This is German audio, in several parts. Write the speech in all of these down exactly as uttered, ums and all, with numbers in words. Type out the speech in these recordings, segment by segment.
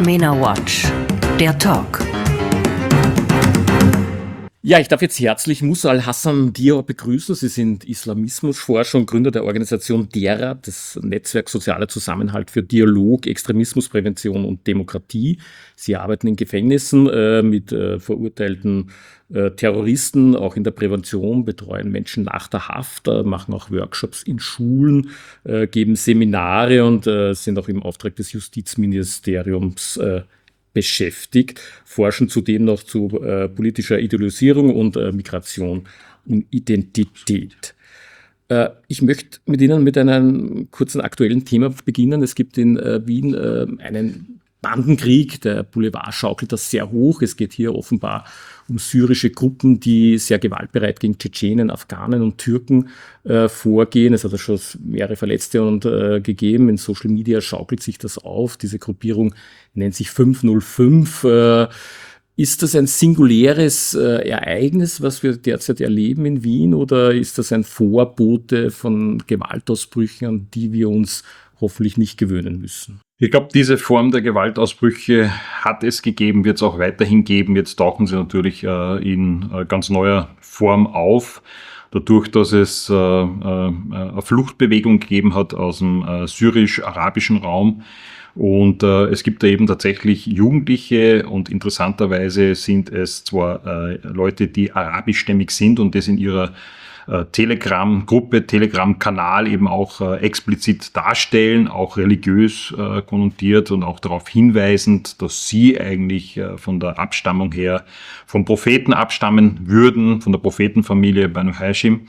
MENA Watch, der Talk. Ja, ich darf jetzt herzlich Musa Al-Hassan Dior begrüßen. Sie sind Islamismusforscher und Gründer der Organisation DERA, das Netzwerk Sozialer Zusammenhalt für Dialog, Extremismusprävention und Demokratie. Sie arbeiten in Gefängnissen äh, mit äh, verurteilten äh, Terroristen, auch in der Prävention, betreuen Menschen nach der Haft, äh, machen auch Workshops in Schulen, äh, geben Seminare und äh, sind auch im Auftrag des Justizministeriums äh, beschäftigt, forschen zudem noch zu äh, politischer Ideologisierung und äh, Migration und Identität. Äh, ich möchte mit Ihnen mit einem kurzen aktuellen Thema beginnen. Es gibt in äh, Wien äh, einen Bandenkrieg, der Boulevard schaukelt das sehr hoch. Es geht hier offenbar um syrische Gruppen, die sehr gewaltbereit gegen Tschetschenen, Afghanen und Türken äh, vorgehen. Es hat ja schon mehrere Verletzte und, äh, gegeben. In Social Media schaukelt sich das auf. Diese Gruppierung nennt sich fünf null fünf. Äh, ist das ein singuläres äh, Ereignis, was wir derzeit erleben in Wien, oder ist das ein Vorbote von Gewaltausbrüchen, an die wir uns hoffentlich nicht gewöhnen müssen? Ich glaube, diese Form der Gewaltausbrüche hat es gegeben, wird es auch weiterhin geben. Jetzt tauchen sie natürlich äh, in äh, ganz neuer Form auf. Dadurch, dass es äh, äh, eine Fluchtbewegung gegeben hat aus dem äh, syrisch-arabischen Raum. Und äh, es gibt da eben tatsächlich Jugendliche, und interessanterweise sind es zwar äh, Leute, die arabischstämmig sind und das in ihrer Telegram-Gruppe, Telegram-Kanal eben auch äh, explizit darstellen, auch religiös äh, konnotiert und auch darauf hinweisend, dass sie eigentlich äh, von der Abstammung her vom Propheten abstammen würden, von der Prophetenfamilie Banu Hashim.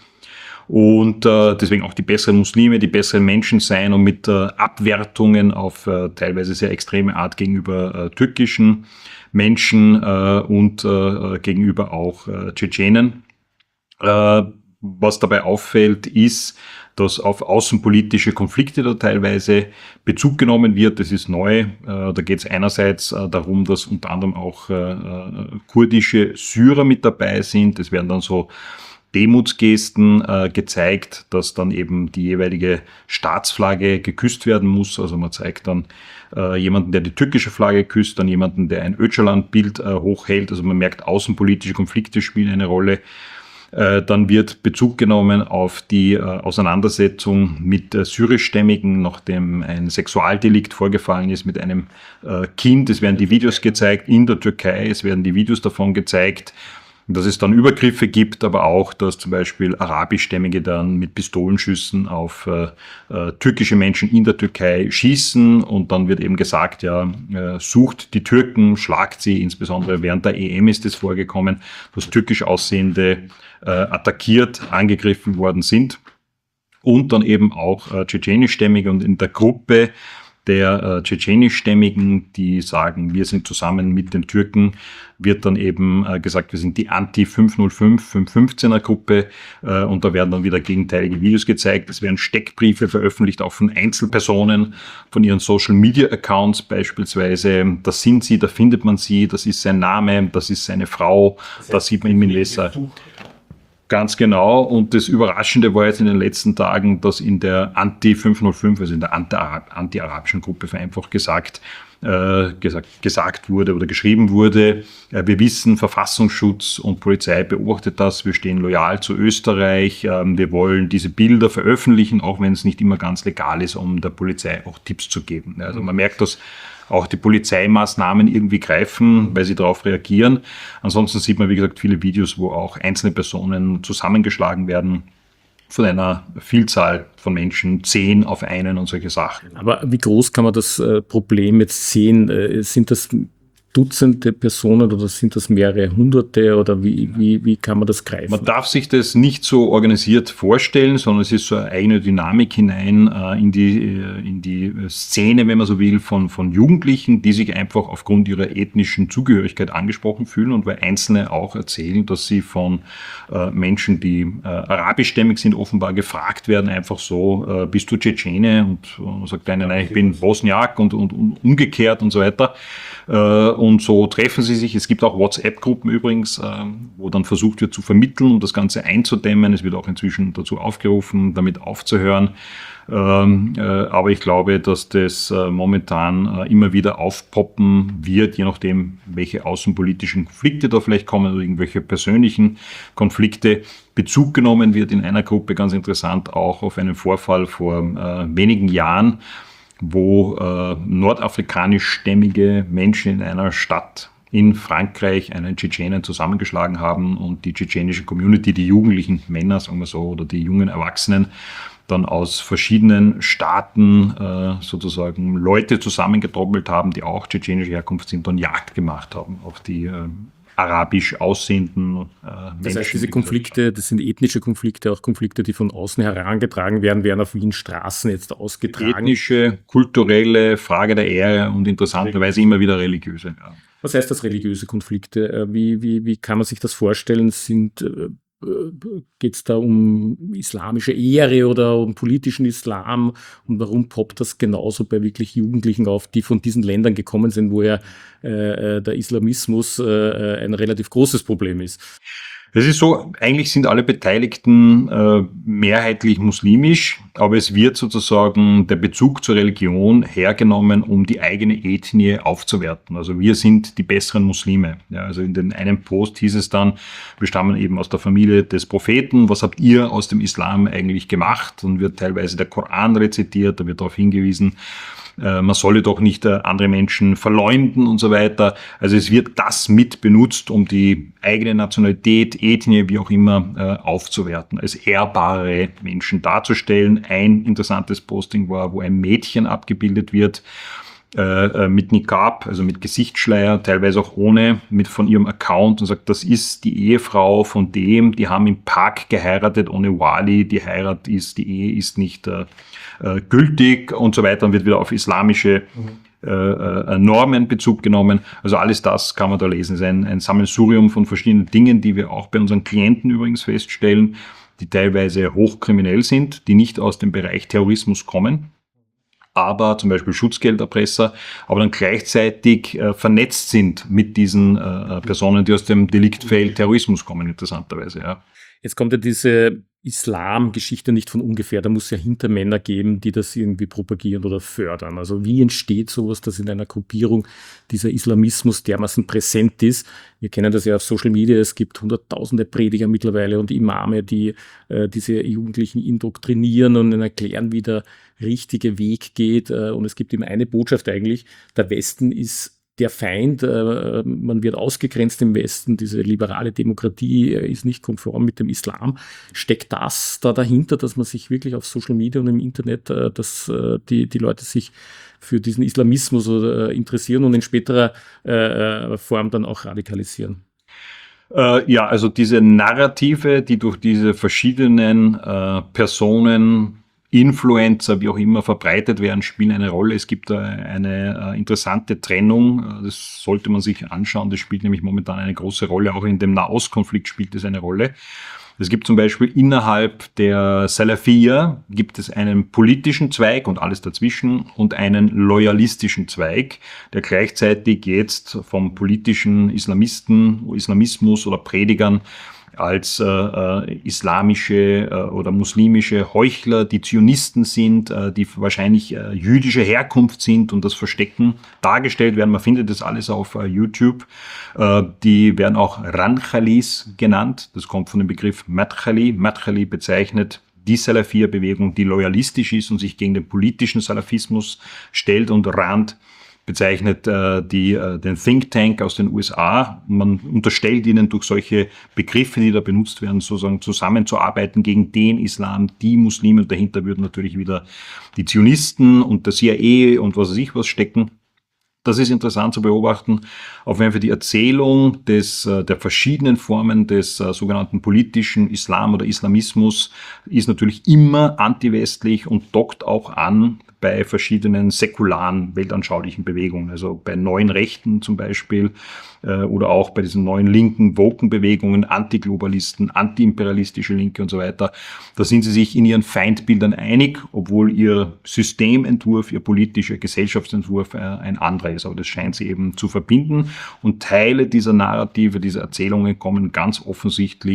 Und äh, deswegen auch die besseren Muslime, die besseren Menschen sein, und mit äh, Abwertungen auf äh, teilweise sehr extreme Art gegenüber äh, türkischen Menschen äh, und äh, gegenüber auch äh, Tschetschenen. Äh, Was dabei auffällt, ist, dass auf außenpolitische Konflikte da teilweise Bezug genommen wird. Das ist neu. Da geht es einerseits darum, dass unter anderem auch kurdische Syrer mit dabei sind. Es werden dann so Demutsgesten äh, gezeigt, dass dann eben die jeweilige Staatsflagge geküsst werden muss. Also man zeigt dann äh, jemanden, der die türkische Flagge küsst, dann jemanden, der ein Öcalan-Bild äh, hochhält. Also man merkt, außenpolitische Konflikte spielen eine Rolle. Dann wird Bezug genommen auf die Auseinandersetzung mit syrischstämmigen, nachdem ein Sexualdelikt vorgefallen ist mit einem Kind. Es werden die Videos gezeigt in der Türkei, es werden die Videos davon gezeigt, dass es dann Übergriffe gibt, aber auch, dass zum Beispiel Arabischstämmige dann mit Pistolenschüssen auf äh, äh, türkische Menschen in der Türkei schießen, und dann wird eben gesagt, ja, äh, sucht die Türken, schlagt sie, insbesondere während der E M ist es vorgekommen, dass türkisch aussehende äh, attackiert, angegriffen worden sind, und dann eben auch äh, tschetschenischstämmige, und in der Gruppe der äh, tschetschenischstämmigen, die sagen, wir sind zusammen mit den Türken, wird dann eben äh, gesagt, wir sind die Anti-fünf null fünf, fünf fünfzehner Gruppe, äh, und da werden dann wieder gegenteilige Videos gezeigt. Es werden Steckbriefe veröffentlicht, auch von Einzelpersonen, von ihren Social-Media-Accounts beispielsweise. Das sind sie, da findet man sie, das ist sein Name, das ist seine Frau, da sieht man ihn mit Messer. Ganz genau. Und das Überraschende war jetzt in den letzten Tagen, dass in der Anti-fünf null fünf, also in der anti-arabischen Gruppe vereinfacht gesagt, äh, gesagt, gesagt wurde oder geschrieben wurde, äh, wir wissen, Verfassungsschutz und Polizei beobachtet das, wir stehen loyal zu Österreich, äh, wir wollen diese Bilder veröffentlichen, auch wenn es nicht immer ganz legal ist, um der Polizei auch Tipps zu geben. Also man merkt, dass auch die Polizeimaßnahmen irgendwie greifen, weil sie darauf reagieren. Ansonsten sieht man, wie gesagt, viele Videos, wo auch einzelne Personen zusammengeschlagen werden von einer Vielzahl von Menschen, zehn auf einen und solche Sachen. Aber wie groß kann man das äh, Problem jetzt sehen? Äh, sind das Dutzende Personen oder sind das mehrere Hunderte, oder wie, wie, wie kann man das greifen? Man darf sich das nicht so organisiert vorstellen, sondern es ist so eine eigene Dynamik hinein äh, in die, äh, in die Szene, wenn man so will, von, von Jugendlichen, die sich einfach aufgrund ihrer ethnischen Zugehörigkeit angesprochen fühlen, und weil Einzelne auch erzählen, dass sie von äh, Menschen, die äh, arabischstämmig sind, offenbar gefragt werden, einfach so, äh, bist du Tschetschene? Und man sagt einer, nein, ich bin Bosniak, und, und, und umgekehrt und so weiter. Und so treffen sie sich. Es gibt auch WhatsApp-Gruppen übrigens, wo dann versucht wird zu vermitteln und das Ganze einzudämmen. Es wird auch inzwischen dazu aufgerufen, damit aufzuhören. Ähm, äh, aber ich glaube, dass das äh, momentan äh, immer wieder aufpoppen wird, je nachdem, welche außenpolitischen Konflikte da vielleicht kommen oder irgendwelche persönlichen Konflikte. Bezug genommen wird in einer Gruppe, ganz interessant, auch auf einen Vorfall vor äh, wenigen Jahren, wo äh, nordafrikanischstämmige Menschen in einer Stadt in Frankreich einen Tschetschenen zusammengeschlagen haben und die tschetschenische Community, die jugendlichen Männer, sagen wir so, oder die jungen Erwachsenen, dann aus verschiedenen Staaten äh, sozusagen Leute zusammengetrommelt haben, die auch tschetschenische Herkunft sind, und Jagd gemacht haben auf die äh, arabisch aussehenden äh, Menschen. Das heißt, diese Konflikte, das sind ethnische Konflikte, auch Konflikte, die von außen herangetragen werden, werden auf Wien Straßen jetzt ausgetragen. Ethnische, kulturelle, Frage der Ehre und interessanterweise immer wieder religiöse. Ja. Was heißt das, religiöse Konflikte? Wie, wie, wie kann man sich das vorstellen? Sind Geht es da um islamische Ehre oder um politischen Islam? Und warum poppt das genauso bei wirklich Jugendlichen auf, die von diesen Ländern gekommen sind, wo ja äh, der Islamismus äh, ein relativ großes Problem ist? Es ist so, eigentlich sind alle Beteiligten äh, mehrheitlich muslimisch, aber es wird sozusagen der Bezug zur Religion hergenommen, um die eigene Ethnie aufzuwerten. Also wir sind die besseren Muslime. Ja, also in den einem Post hieß es dann, wir stammen eben aus der Familie des Propheten. Was habt ihr aus dem Islam eigentlich gemacht? Und wird teilweise der Koran rezitiert, da wird darauf hingewiesen, man solle doch nicht andere Menschen verleumden und so weiter. Also es wird das mit benutzt, um die eigene Nationalität, Ethnie, wie auch immer, aufzuwerten, als ehrbare Menschen darzustellen. Ein interessantes Posting war, wo ein Mädchen abgebildet wird, äh, mit Niqab, also mit Gesichtsschleier, teilweise auch ohne, mit von ihrem Account, und sagt, das ist die Ehefrau von dem, die haben im Park geheiratet ohne Wali, die Heirat ist, die Ehe ist nicht äh, äh, gültig und so weiter, und wird wieder auf islamische mhm. äh, Normen Bezug genommen. Also alles das kann man da lesen. Es ist ein, ein Sammelsurium von verschiedenen Dingen, die wir auch bei unseren Klienten übrigens feststellen, die teilweise hochkriminell sind, die nicht aus dem Bereich Terrorismus kommen, aber zum Beispiel Schutzgelderpresser, aber dann gleichzeitig äh, vernetzt sind mit diesen äh, Personen, die aus dem Deliktfeld Terrorismus kommen, interessanterweise. Ja. Jetzt kommt ja diese Islam-Geschichte nicht von ungefähr. Da muss es ja Hintermänner geben, die das irgendwie propagieren oder fördern. Also wie entsteht sowas, dass in einer Gruppierung dieser Islamismus dermaßen präsent ist? Wir kennen das ja auf Social Media. Es gibt hunderttausende Prediger mittlerweile und Imame, die äh, diese Jugendlichen indoktrinieren und ihnen erklären, wie der richtige Weg geht. Äh, und es gibt eben eine Botschaft eigentlich: Der Westen ist der Feind, äh, man wird ausgegrenzt im Westen, diese liberale Demokratie äh, ist nicht konform mit dem Islam. Steckt das da dahinter, dass man sich wirklich auf Social Media und im Internet, äh, dass äh, die, die Leute sich für diesen Islamismus äh, interessieren und in späterer äh, Form dann auch radikalisieren? Äh, ja, also diese Narrative, die durch diese verschiedenen äh, Personen, Influencer, wie auch immer, verbreitet werden, spielen eine Rolle. Es gibt da eine äh, interessante Trennung, das sollte man sich anschauen, das spielt nämlich momentan eine große Rolle, auch in dem Nahostkonflikt spielt es eine Rolle. Es gibt zum Beispiel innerhalb der Salafiyya gibt es einen politischen Zweig und alles dazwischen und einen loyalistischen Zweig, der gleichzeitig jetzt vom politischen Islamisten, Islamismus oder Predigern als äh, äh, islamische äh, oder muslimische Heuchler, die Zionisten sind, äh, die wahrscheinlich äh, jüdische Herkunft sind und das verstecken, dargestellt werden. Man findet das alles auf äh, YouTube. Äh, die werden auch Ranchalis genannt. Das kommt von dem Begriff Madkhali. Madkhali bezeichnet die Salafiyya-Bewegung, die loyalistisch ist und sich gegen den politischen Salafismus stellt, und Rand bezeichnet äh, die, äh, den Think Tank aus den U S A. Man unterstellt ihnen durch solche Begriffe, die da benutzt werden, sozusagen zusammenzuarbeiten gegen den Islam, die Muslime, und dahinter würden natürlich wieder die Zionisten und der C I A und was weiß ich was stecken. Das ist interessant zu beobachten, auch wenn für die Erzählung des, der verschiedenen Formen des uh, sogenannten politischen Islam oder Islamismus ist natürlich immer antiwestlich und dockt auch an bei verschiedenen säkularen, weltanschaulichen Bewegungen, also bei neuen Rechten zum Beispiel äh, oder auch bei diesen neuen linken, woken Bewegungen, Antiglobalisten, antiimperialistische Linke und so weiter. Da sind sie sich in ihren Feindbildern einig, obwohl ihr Systementwurf, ihr politischer Gesellschaftsentwurf äh, ein anderer ist. Aber das scheint sie eben zu verbinden, und Teile dieser Narrative, dieser Erzählungen kommen ganz offensichtlich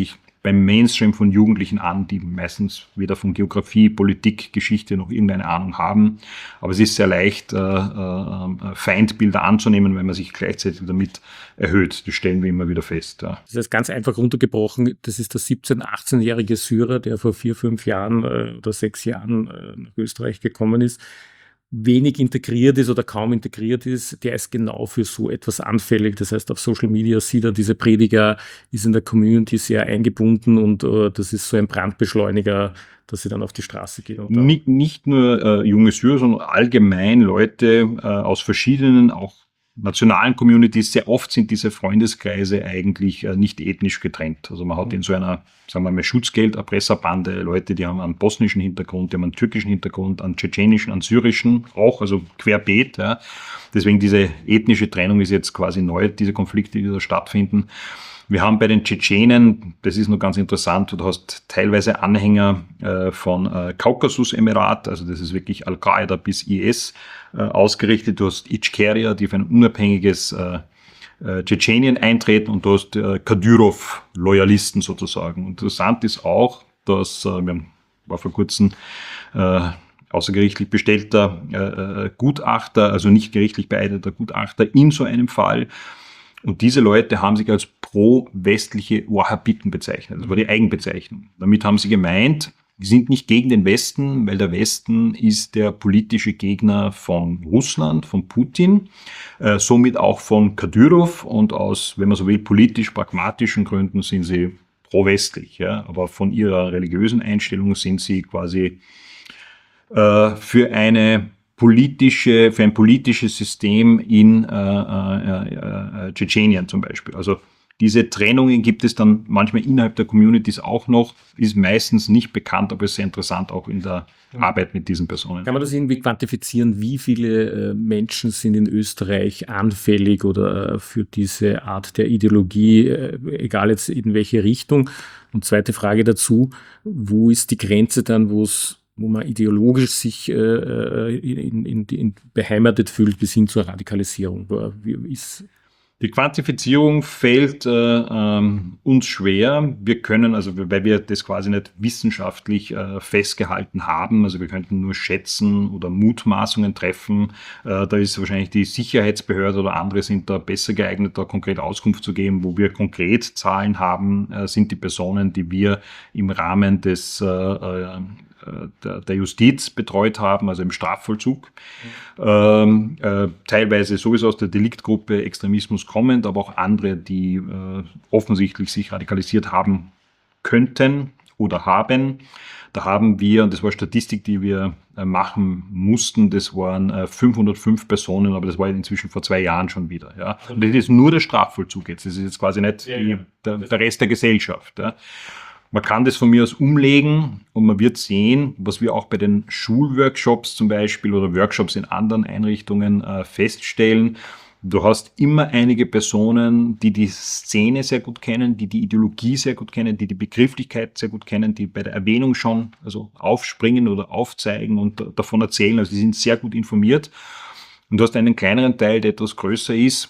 beim Mainstream von Jugendlichen an, die meistens weder von Geografie, Politik, Geschichte noch irgendeine Ahnung haben. Aber es ist sehr leicht, äh, äh, Feindbilder anzunehmen, wenn man sich gleichzeitig damit erhöht. Das stellen wir immer wieder fest. Ja. Das heißt ganz einfach runtergebrochen, das ist der siebzehn-, achtzehnjährige Syrer, der vor vier, fünf Jahren äh, oder sechs Jahren äh, nach Österreich gekommen ist, wenig integriert ist oder kaum integriert ist, der ist genau für so etwas anfällig. Das heißt, auf Social Media sieht er diese Prediger, ist in der Community sehr eingebunden und uh, das ist so ein Brandbeschleuniger, dass sie dann auf die Straße gehen. Und nicht, nicht nur äh, junge Syrer, sondern allgemein Leute äh, aus verschiedenen, auch nationalen Communities. Sehr oft sind diese Freundeskreise eigentlich äh, nicht ethnisch getrennt. Also man hat in so einer, sagen wir mal, Schutzgelderpresserbande Leute, die haben einen bosnischen Hintergrund, die haben einen türkischen Hintergrund, einen tschetschenischen, einen syrischen, auch, also querbeet. Ja. Deswegen diese ethnische Trennung ist jetzt quasi neu, diese Konflikte, die da stattfinden. Wir haben bei den Tschetschenen, das ist nur ganz interessant, du hast teilweise Anhänger äh, von äh, Kaukasus-Emirat, also das ist wirklich Al-Qaida bis I S äh, ausgerichtet. Du hast Ichkeria, die für ein unabhängiges äh, äh, Tschetschenien eintreten, und du hast äh, Kadyrov-Loyalisten sozusagen. Und interessant ist auch, dass, äh, wir haben, war vor kurzem äh, außergerichtlich bestellter äh, Gutachter, also nicht gerichtlich beeidneter Gutachter in so einem Fall. Und diese Leute haben sich als pro-westliche Wahhabiten bezeichnet. Das war die Eigenbezeichnung. Damit haben sie gemeint, sie sind nicht gegen den Westen, weil der Westen ist der politische Gegner von Russland, von Putin, äh, somit auch von Kadyrov, und aus, wenn man so will, politisch-pragmatischen Gründen sind sie pro-westlich. Ja? Aber von ihrer religiösen Einstellung sind sie quasi äh, für eine politische, für ein politisches System in äh, äh, äh, Tschetschenien zum Beispiel. Also diese Trennungen gibt es dann manchmal innerhalb der Communities auch noch, ist meistens nicht bekannt, aber ist sehr interessant auch in der Arbeit mit diesen Personen. Kann man das irgendwie quantifizieren, wie viele äh, Menschen sind in Österreich anfällig oder äh, für diese Art der Ideologie, äh, egal jetzt in welche Richtung? Und zweite Frage dazu, wo ist die Grenze dann, wo es wo man ideologisch sich äh, in, in, in beheimatet fühlt, bis hin zur Radikalisierung? Wie ist Die Quantifizierung fällt äh, ähm, uns schwer. Wir können, also weil wir das quasi nicht wissenschaftlich äh, festgehalten haben, also wir könnten nur schätzen oder Mutmaßungen treffen. Äh, da ist wahrscheinlich die Sicherheitsbehörde oder andere sind da besser geeignet, da konkret Auskunft zu geben. Wo wir konkret Zahlen haben, äh, sind die Personen, die wir im Rahmen des äh, äh, Der, der Justiz betreut haben, also im Strafvollzug. Mhm. Ähm, äh, teilweise sowieso aus der Deliktgruppe Extremismus kommend, aber auch andere, die äh, offensichtlich sich radikalisiert haben könnten oder haben. Da haben wir, und das war Statistik, die wir äh, machen mussten, das waren äh, fünfhundertfünf Personen, aber das war inzwischen vor zwei Jahren schon wieder. Ja. Und das ist nur der Strafvollzug jetzt, das ist jetzt quasi nicht ja, die, der, der Rest der Gesellschaft. Ja. Man kann das von mir aus umlegen und man wird sehen, was wir auch bei den Schulworkshops zum Beispiel oder Workshops in anderen Einrichtungen äh, feststellen. Du hast immer einige Personen, die die Szene sehr gut kennen, die die Ideologie sehr gut kennen, die die Begrifflichkeit sehr gut kennen, die bei der Erwähnung schon also aufspringen oder aufzeigen und davon erzählen. Also die sind sehr gut informiert. Und du hast einen kleineren Teil, der etwas größer ist,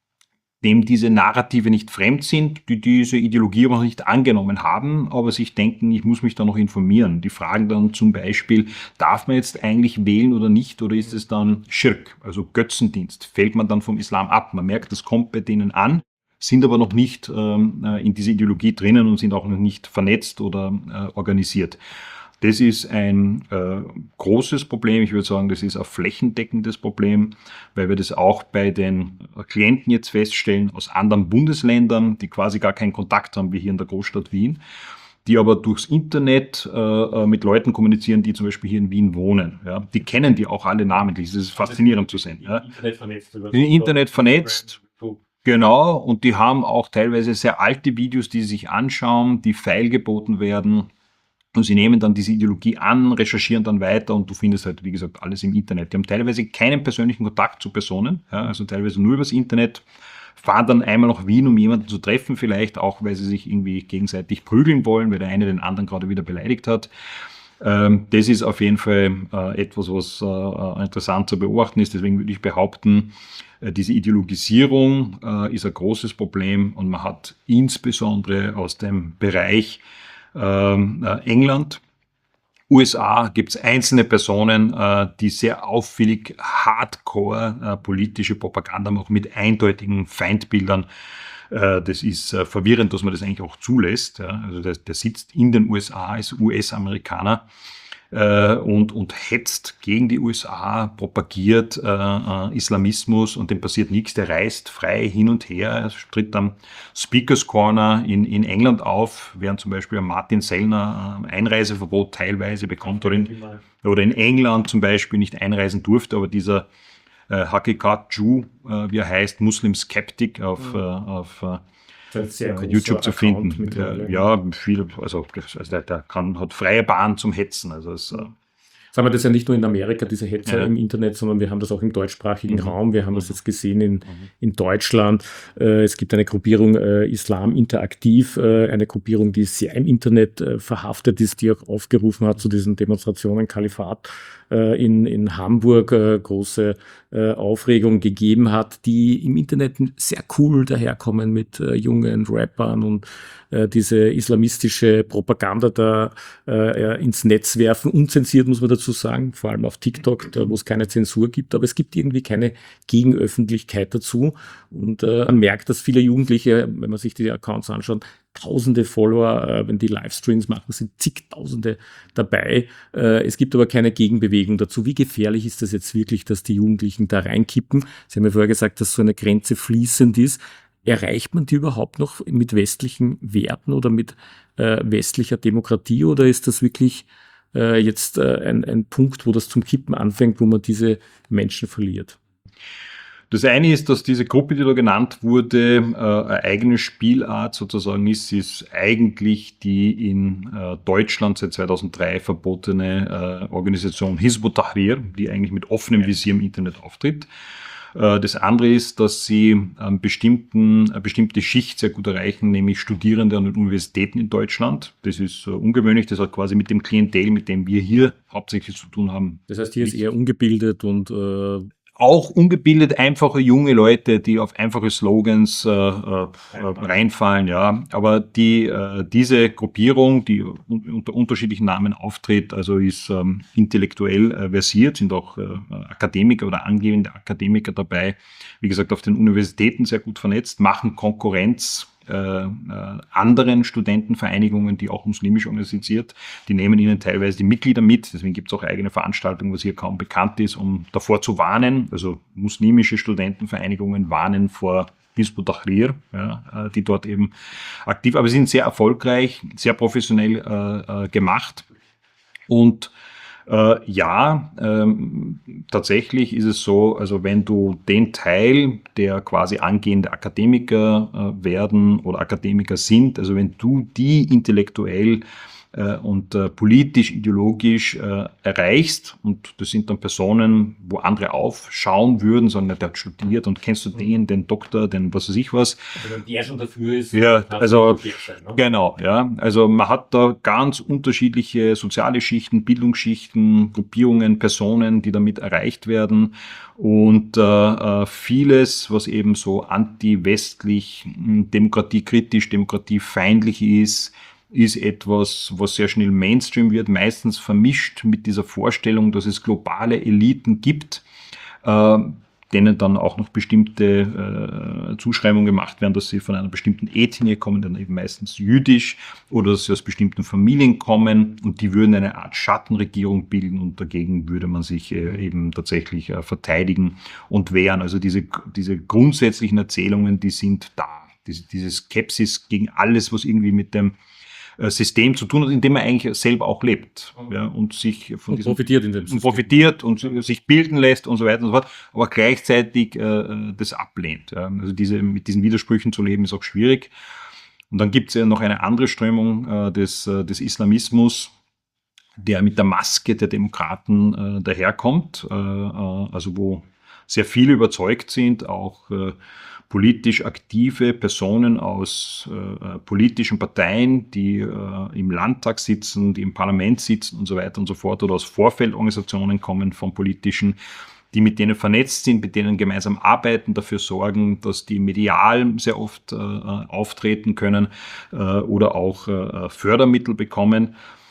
dem diese Narrative nicht fremd sind, die diese Ideologie aber noch nicht angenommen haben, aber sich denken, ich muss mich da noch informieren. Die fragen dann zum Beispiel, darf man jetzt eigentlich wählen oder nicht, oder ist es dann Schirk, also Götzendienst? Fällt man dann vom Islam ab? Man merkt, das kommt bei denen an, sind aber noch nicht ähm, in dieser Ideologie drinnen und sind auch noch nicht vernetzt oder äh, organisiert. Das ist ein äh, großes Problem. Ich würde sagen, das ist ein flächendeckendes Problem, weil wir das auch bei den Klienten jetzt feststellen aus anderen Bundesländern, die quasi gar keinen Kontakt haben wie hier in der Großstadt Wien, die aber durchs Internet äh, mit Leuten kommunizieren, die zum Beispiel hier in Wien wohnen. Ja. Die kennen die auch alle namentlich. Das ist faszinierend zu sehen. Ja. Internet vernetzt. Im Internet vernetzt. Genau. Und die haben auch teilweise sehr alte Videos, die sie sich anschauen, die feilgeboten werden. Und sie nehmen dann diese Ideologie an, recherchieren dann weiter und du findest halt, wie gesagt, alles im Internet. Die haben teilweise keinen persönlichen Kontakt zu Personen, ja, also teilweise nur übers Internet, fahren dann einmal nach Wien, um jemanden zu treffen, vielleicht auch, weil sie sich irgendwie gegenseitig prügeln wollen, weil der eine den anderen gerade wieder beleidigt hat. Ähm, das ist auf jeden Fall äh, etwas, was äh, interessant zu beobachten ist. Deswegen würde ich behaupten, äh, diese Ideologisierung äh, ist ein großes Problem und man hat insbesondere aus dem Bereich ähm, äh, England, U S A gibt es einzelne Personen, äh, die sehr auffällig hardcore äh, politische Propaganda machen mit eindeutigen Feindbildern. Äh, das ist äh, verwirrend, dass man das eigentlich auch zulässt. Ja. Also der, der sitzt in den U S A, ist U S-Amerikaner äh, und, und hetzt gegen die U S A, propagiert äh, äh, Islamismus und dem passiert nichts. Der reist frei hin und her, er tritt am Speakers Corner in, in England auf, während zum Beispiel Martin Sellner äh, Einreiseverbot teilweise bekommt oder in, oder in England zum Beispiel nicht einreisen durfte, aber dieser äh, Hakikat Jew, äh, wie er heißt, Muslim Skeptic auf, Mhm. äh, auf äh, Sehr YouTube zu finden. mittlerweile. Ja, viel, also, also der, der kann, hat freie Bahn zum Hetzen. Also es, äh, Sagen wir das ja nicht nur in Amerika, diese Hetzer Ja. im Internet, sondern wir haben das auch im deutschsprachigen Mhm. Raum. Wir haben das Mhm. jetzt gesehen in, in Deutschland. Äh, es gibt eine Gruppierung äh, Islam Interaktiv, äh, eine Gruppierung, die sehr im Internet äh, verhaftet ist, die auch aufgerufen hat zu diesen Demonstrationen. Kalifat äh, in, in Hamburg äh, große äh, Aufregung gegeben hat, die im Internet sehr cool daherkommen mit äh, jungen Rappern und äh, diese islamistische Propaganda da äh, ins Netz werfen, unzensiert muss man dazu sagen, vor allem auf TikTok, da, wo es keine Zensur gibt, aber es gibt irgendwie keine Gegenöffentlichkeit dazu und äh, man merkt, dass viele Jugendliche, wenn man sich die Accounts anschaut, tausende Follower, äh, wenn die Livestreams machen, sind zigtausende dabei. Äh, es gibt aber keine Gegenbewegung dazu. Wie gefährlich ist das jetzt wirklich, dass die Jugendlichen da reinkippen? Sie haben ja vorher gesagt, dass so eine Grenze fließend ist. Erreicht man die überhaupt noch mit westlichen Werten oder mit äh, westlicher Demokratie oder ist das wirklich äh, jetzt äh, ein, ein Punkt, wo das zum Kippen anfängt, wo man diese Menschen verliert? Das eine ist, dass diese Gruppe, die da genannt wurde, äh, eine eigene Spielart sozusagen ist. Sie ist eigentlich die in äh, Deutschland seit zweitausenddrei verbotene äh, Organisation Hizb ut-Tahrir, die eigentlich mit offenem Visier im Internet auftritt. Äh, das andere ist, dass sie einen bestimmten, eine bestimmte Schicht sehr gut erreichen, nämlich Studierende an den Universitäten in Deutschland. Das ist äh, ungewöhnlich, das hat quasi mit dem Klientel, mit dem wir hier hauptsächlich zu tun haben. Das heißt, hier ist eher ungebildet und äh, auch ungebildet, einfache junge Leute, die auf einfache Slogans äh, äh, reinfallen, ja. Aber die äh, diese Gruppierung, die unter unterschiedlichen Namen auftritt, also ist ähm, intellektuell äh, versiert, sind auch äh, Akademiker oder angehende Akademiker dabei, wie gesagt, auf den Universitäten sehr gut vernetzt, machen Konkurrenz Äh, äh, anderen Studentenvereinigungen, die auch muslimisch organisiert, die nehmen ihnen teilweise die Mitglieder mit, deswegen gibt es auch eigene Veranstaltungen, was hier kaum bekannt ist, um davor zu warnen, also muslimische Studentenvereinigungen warnen vor Hizb ut-Tahrir, ja, die dort eben aktiv, aber sie sind sehr erfolgreich, sehr professionell äh, äh, gemacht und Äh, ja, ähm, tatsächlich ist es so, also wenn du den Teil, der quasi angehende Akademiker äh, werden oder Akademiker sind, also wenn du die intellektuell äh, und äh, politisch, ideologisch äh, erreichst, und das sind dann Personen, wo andere aufschauen würden, sagen, der hat studiert und kennst du den, den Doktor, den was weiß ich was. Also wenn der schon dafür ist, ja, also sein, ne? Genau, ja. Also man hat da ganz unterschiedliche soziale Schichten, Bildungsschichten, Gruppierungen, Personen, die damit erreicht werden. Und äh, vieles, was eben so anti-westlich, demokratiekritisch, demokratiefeindlich ist, ist etwas, was sehr schnell Mainstream wird, meistens vermischt mit dieser Vorstellung, dass es globale Eliten gibt, äh, denen dann auch noch bestimmte äh, Zuschreibungen gemacht werden, dass sie von einer bestimmten Ethnie kommen, dann eben meistens jüdisch, oder dass sie aus bestimmten Familien kommen und die würden eine Art Schattenregierung bilden und dagegen würde man sich äh, eben tatsächlich äh, verteidigen und wehren. Also diese, diese grundsätzlichen Erzählungen, die sind da. Diese, diese Skepsis gegen alles, was irgendwie mit dem System zu tun hat, in dem man eigentlich selber auch lebt, ja, und sich von und diesem profitiert in dem und profitiert und sich bilden lässt und so weiter und so fort, aber gleichzeitig äh, das ablehnt. Ja. Also diese mit diesen Widersprüchen zu leben ist auch schwierig. Und dann gibt es ja noch eine andere Strömung äh, des, äh, des Islamismus, der mit der Maske der Demokraten äh, daherkommt, äh, also wo sehr viele überzeugt sind, auch äh, politisch aktive Personen aus äh, politischen Parteien, die äh, im Landtag sitzen, die im Parlament sitzen und so weiter und so fort, oder aus Vorfeldorganisationen kommen von politischen, die mit denen vernetzt sind, mit denen gemeinsam arbeiten, dafür sorgen, dass die medial sehr oft äh, auftreten können äh, oder auch äh, Fördermittel bekommen,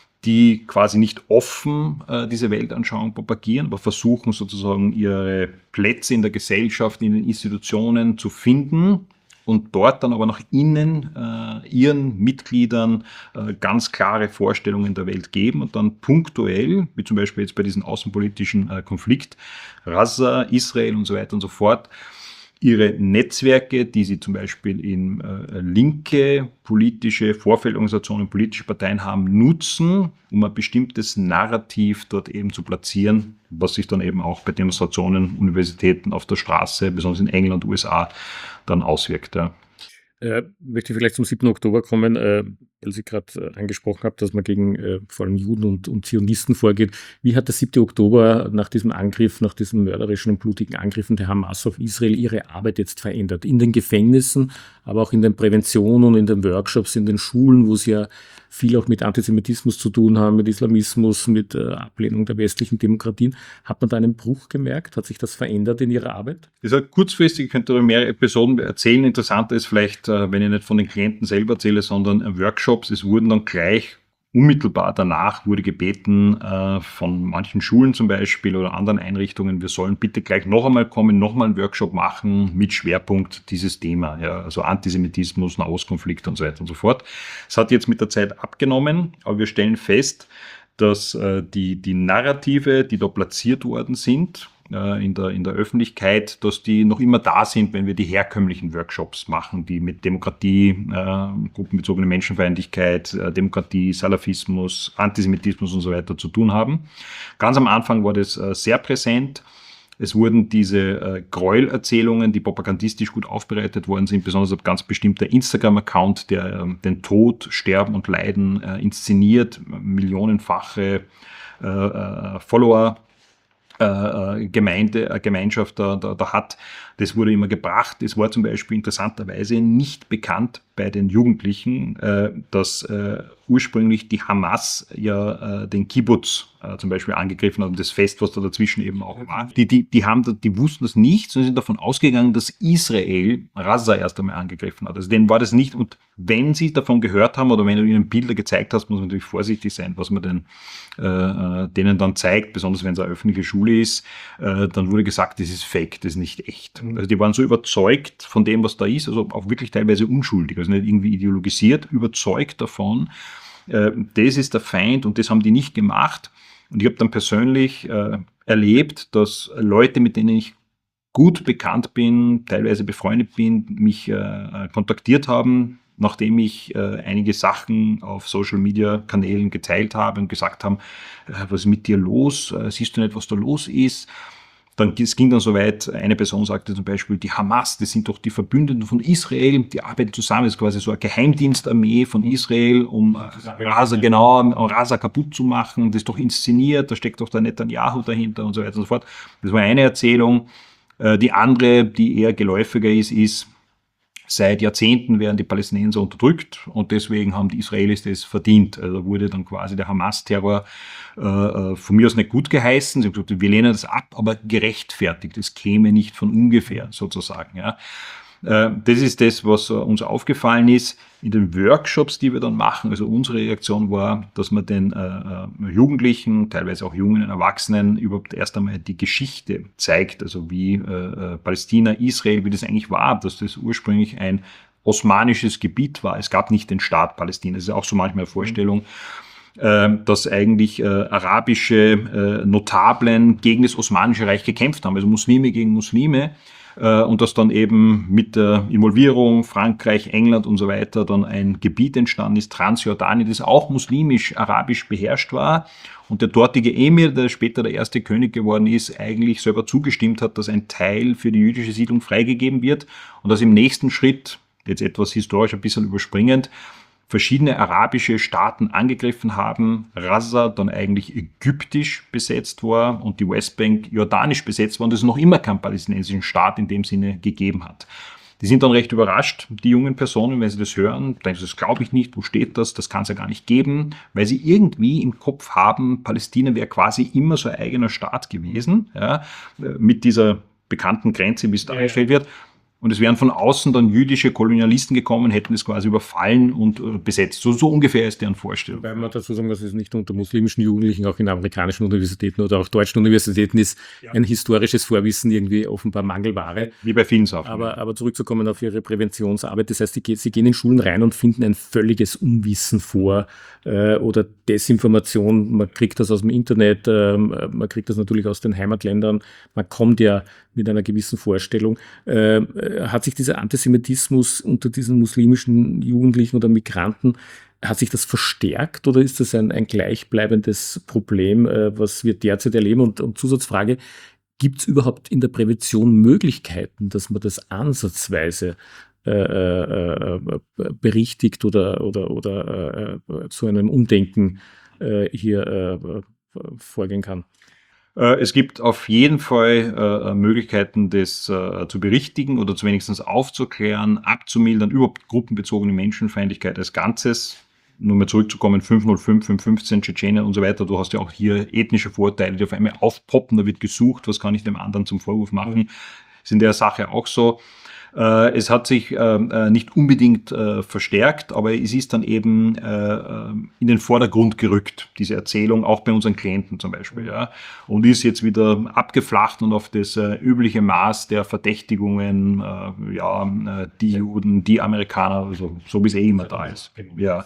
die quasi nicht offen äh, diese Weltanschauung propagieren, aber versuchen sozusagen ihre Plätze in der Gesellschaft, in den Institutionen zu finden und dort dann aber nach innen äh, ihren Mitgliedern äh, ganz klare Vorstellungen der Welt geben und dann punktuell, wie zum Beispiel jetzt bei diesem außenpolitischen äh, Konflikt, Gaza, Israel und so weiter und so fort, ihre Netzwerke, die sie zum Beispiel in äh, linke politische Vorfeldorganisationen, politische Parteien haben, nutzen, um ein bestimmtes Narrativ dort eben zu platzieren, was sich dann eben auch bei Demonstrationen, Universitäten, auf der Straße, besonders in England, U S A, dann auswirkt. Ja. Äh, möchte ich vielleicht zum siebten Oktober kommen, äh, weil Sie gerade äh, angesprochen haben, dass man gegen äh, vor allem Juden und, und Zionisten vorgeht. Wie hat der siebte Oktober nach diesem Angriff, nach diesen mörderischen und blutigen Angriffen der Hamas auf Israel ihre Arbeit jetzt verändert? In den Gefängnissen, aber auch in den Präventionen und in den Workshops, in den Schulen, wo sie ja viel auch mit Antisemitismus zu tun haben, mit Islamismus, mit äh, Ablehnung der westlichen Demokratien. Hat man da einen Bruch gemerkt? Hat sich das verändert in Ihrer Arbeit? Das ist kurzfristig, ich könnte da mehrere Episoden erzählen. Interessanter ist vielleicht, wenn ich nicht von den Klienten selber erzähle, sondern Workshops. Es wurden dann gleich unmittelbar danach wurde gebeten äh, von manchen Schulen zum Beispiel oder anderen Einrichtungen, wir sollen bitte gleich noch einmal kommen, noch mal einen Workshop machen mit Schwerpunkt dieses Thema, ja, also Antisemitismus, Nahostkonflikt und so weiter und so fort. Es hat jetzt mit der Zeit abgenommen, aber wir stellen fest, dass äh, die, die Narrative, die da platziert worden sind, in der, in der Öffentlichkeit, dass die noch immer da sind, wenn wir die herkömmlichen Workshops machen, die mit Demokratie, äh, gruppenbezogene Menschenfeindlichkeit, äh, Demokratie, Salafismus, Antisemitismus und so weiter zu tun haben. Ganz am Anfang war das äh, sehr präsent. Es wurden diese äh, Gräuelerzählungen, die propagandistisch gut aufbereitet worden sind, besonders ein ganz bestimmter Instagram-Account, der äh, den Tod, Sterben und Leiden äh, inszeniert, millionenfache äh, äh, Follower, Äh, Gemeinde, äh, Gemeinschaft da, da, da hat. Das wurde immer gebracht. Es war zum Beispiel interessanterweise nicht bekannt bei den Jugendlichen, äh, dass äh, ursprünglich die Hamas ja äh, den Kibbutz äh, zum Beispiel angegriffen hat und das Fest, was da dazwischen eben auch war. Die, die, die, haben, die wussten das nicht, sondern sind davon ausgegangen, dass Israel Gaza erst einmal angegriffen hat. Also denen war das nicht. Und wenn sie davon gehört haben oder wenn du ihnen Bilder gezeigt hast, muss man natürlich vorsichtig sein, was man denn äh, denen dann zeigt, besonders wenn es eine öffentliche Schule ist, äh, dann wurde gesagt, das ist fake, das ist nicht echt. Also die waren so überzeugt von dem, was da ist, also auch wirklich teilweise unschuldig, also nicht irgendwie ideologisiert, überzeugt davon, äh, das ist der Feind und das haben die nicht gemacht. Und ich habe dann persönlich äh, erlebt, dass Leute, mit denen ich gut bekannt bin, teilweise befreundet bin, mich äh, kontaktiert haben, nachdem ich äh, einige Sachen auf Social-Media-Kanälen geteilt habe und gesagt haben, äh, was ist mit dir los? Äh, siehst du nicht, was da los ist? Dann, es ging dann so weit, eine Person sagte zum Beispiel, die Hamas, das sind doch die Verbündeten von Israel, die arbeiten zusammen, das ist quasi so eine Geheimdienstarmee von Israel, um Gaza, genau, um Gaza kaputt zu machen, das ist doch inszeniert, da steckt doch der Netanyahu dahinter und so weiter und so fort. Das war eine Erzählung. Die andere, die eher geläufiger ist, ist, seit Jahrzehnten werden die Palästinenser unterdrückt und deswegen haben die Israelis das verdient. Also wurde dann quasi der Hamas-Terror äh, von mir aus nicht gut geheißen. Sie haben gesagt, wir lehnen das ab, aber gerechtfertigt. Es käme nicht von ungefähr sozusagen. Ja. Äh, das ist das, was uns aufgefallen ist in den Workshops, die wir dann machen. Also unsere Reaktion war, dass man den äh, Jugendlichen, teilweise auch jungen Erwachsenen überhaupt erst einmal die Geschichte zeigt, also wie äh, Palästina, Israel, wie das eigentlich war, dass das ursprünglich ein osmanisches Gebiet war. Es gab nicht den Staat Palästina. Das ist auch so manchmal eine Vorstellung, äh, dass eigentlich äh, arabische äh, Notablen gegen das Osmanische Reich gekämpft haben, also Muslime gegen Muslime. Und dass dann eben mit der Involvierung Frankreich, England und so weiter dann ein Gebiet entstanden ist, Transjordanien, das auch muslimisch, arabisch beherrscht war. Und der dortige Emir, der später der erste König geworden ist, eigentlich selber zugestimmt hat, dass ein Teil für die jüdische Siedlung freigegeben wird. Und dass im nächsten Schritt, jetzt etwas historisch ein bisschen überspringend, verschiedene arabische Staaten angegriffen haben, Rafah dann eigentlich ägyptisch besetzt war und die Westbank jordanisch besetzt war und es noch immer keinen palästinensischen Staat in dem Sinne gegeben hat. Die sind dann recht überrascht, die jungen Personen, wenn sie das hören, denken sie, das glaube ich nicht, wo steht das, das kann es ja gar nicht geben, weil sie irgendwie im Kopf haben, Palästina wäre quasi immer so ein eigener Staat gewesen, ja, mit dieser bekannten Grenze, wie es dargestellt wird. Und es wären von außen dann jüdische Kolonialisten gekommen, hätten es quasi überfallen und äh, besetzt. So, so ungefähr ist deren Vorstellung. Weil man dazu sagen, dass es nicht unter muslimischen Jugendlichen, auch in amerikanischen Universitäten oder auch deutschen Universitäten ist, ja. ein historisches Vorwissen irgendwie offenbar Mangelware. Wie bei vielen Sachen. Aber, aber zurückzukommen auf Ihre Präventionsarbeit, das heißt, Sie, Sie gehen in Schulen rein und finden ein völliges Unwissen vor äh, oder Desinformation. Man kriegt das aus dem Internet, äh, man kriegt das natürlich aus den Heimatländern. Man kommt ja mit einer gewissen Vorstellung. Äh, hat sich dieser Antisemitismus unter diesen muslimischen Jugendlichen oder Migranten, hat sich das verstärkt oder ist das ein, ein gleichbleibendes Problem, äh, was wir derzeit erleben? Und, und Zusatzfrage, gibt es überhaupt in der Prävention Möglichkeiten, dass man das ansatzweise äh, äh, berichtigt oder, oder, oder äh, zu einem Umdenken äh, hier äh, vorgehen kann? Es gibt auf jeden Fall äh, Möglichkeiten, das äh, zu berichtigen oder zumindest aufzuklären, abzumildern, überhaupt gruppenbezogene Menschenfeindlichkeit als Ganzes. Nur mal zurückzukommen, fünf null fünf, fünf fünfzehn, Tschetschenien und so weiter. Du hast ja auch hier ethnische Vorteile, die auf einmal aufpoppen, da wird gesucht, was kann ich dem anderen zum Vorwurf machen. Ist in der Sache auch so. Es hat sich äh, nicht unbedingt äh, verstärkt, aber es ist dann eben äh, in den Vordergrund gerückt, diese Erzählung, auch bei unseren Klienten zum Beispiel, ja, und ist jetzt wieder abgeflacht und auf das äh, übliche Maß der Verdächtigungen, äh, ja, äh, die Juden, die Amerikaner, also, so wie es eh immer da ist. Ja.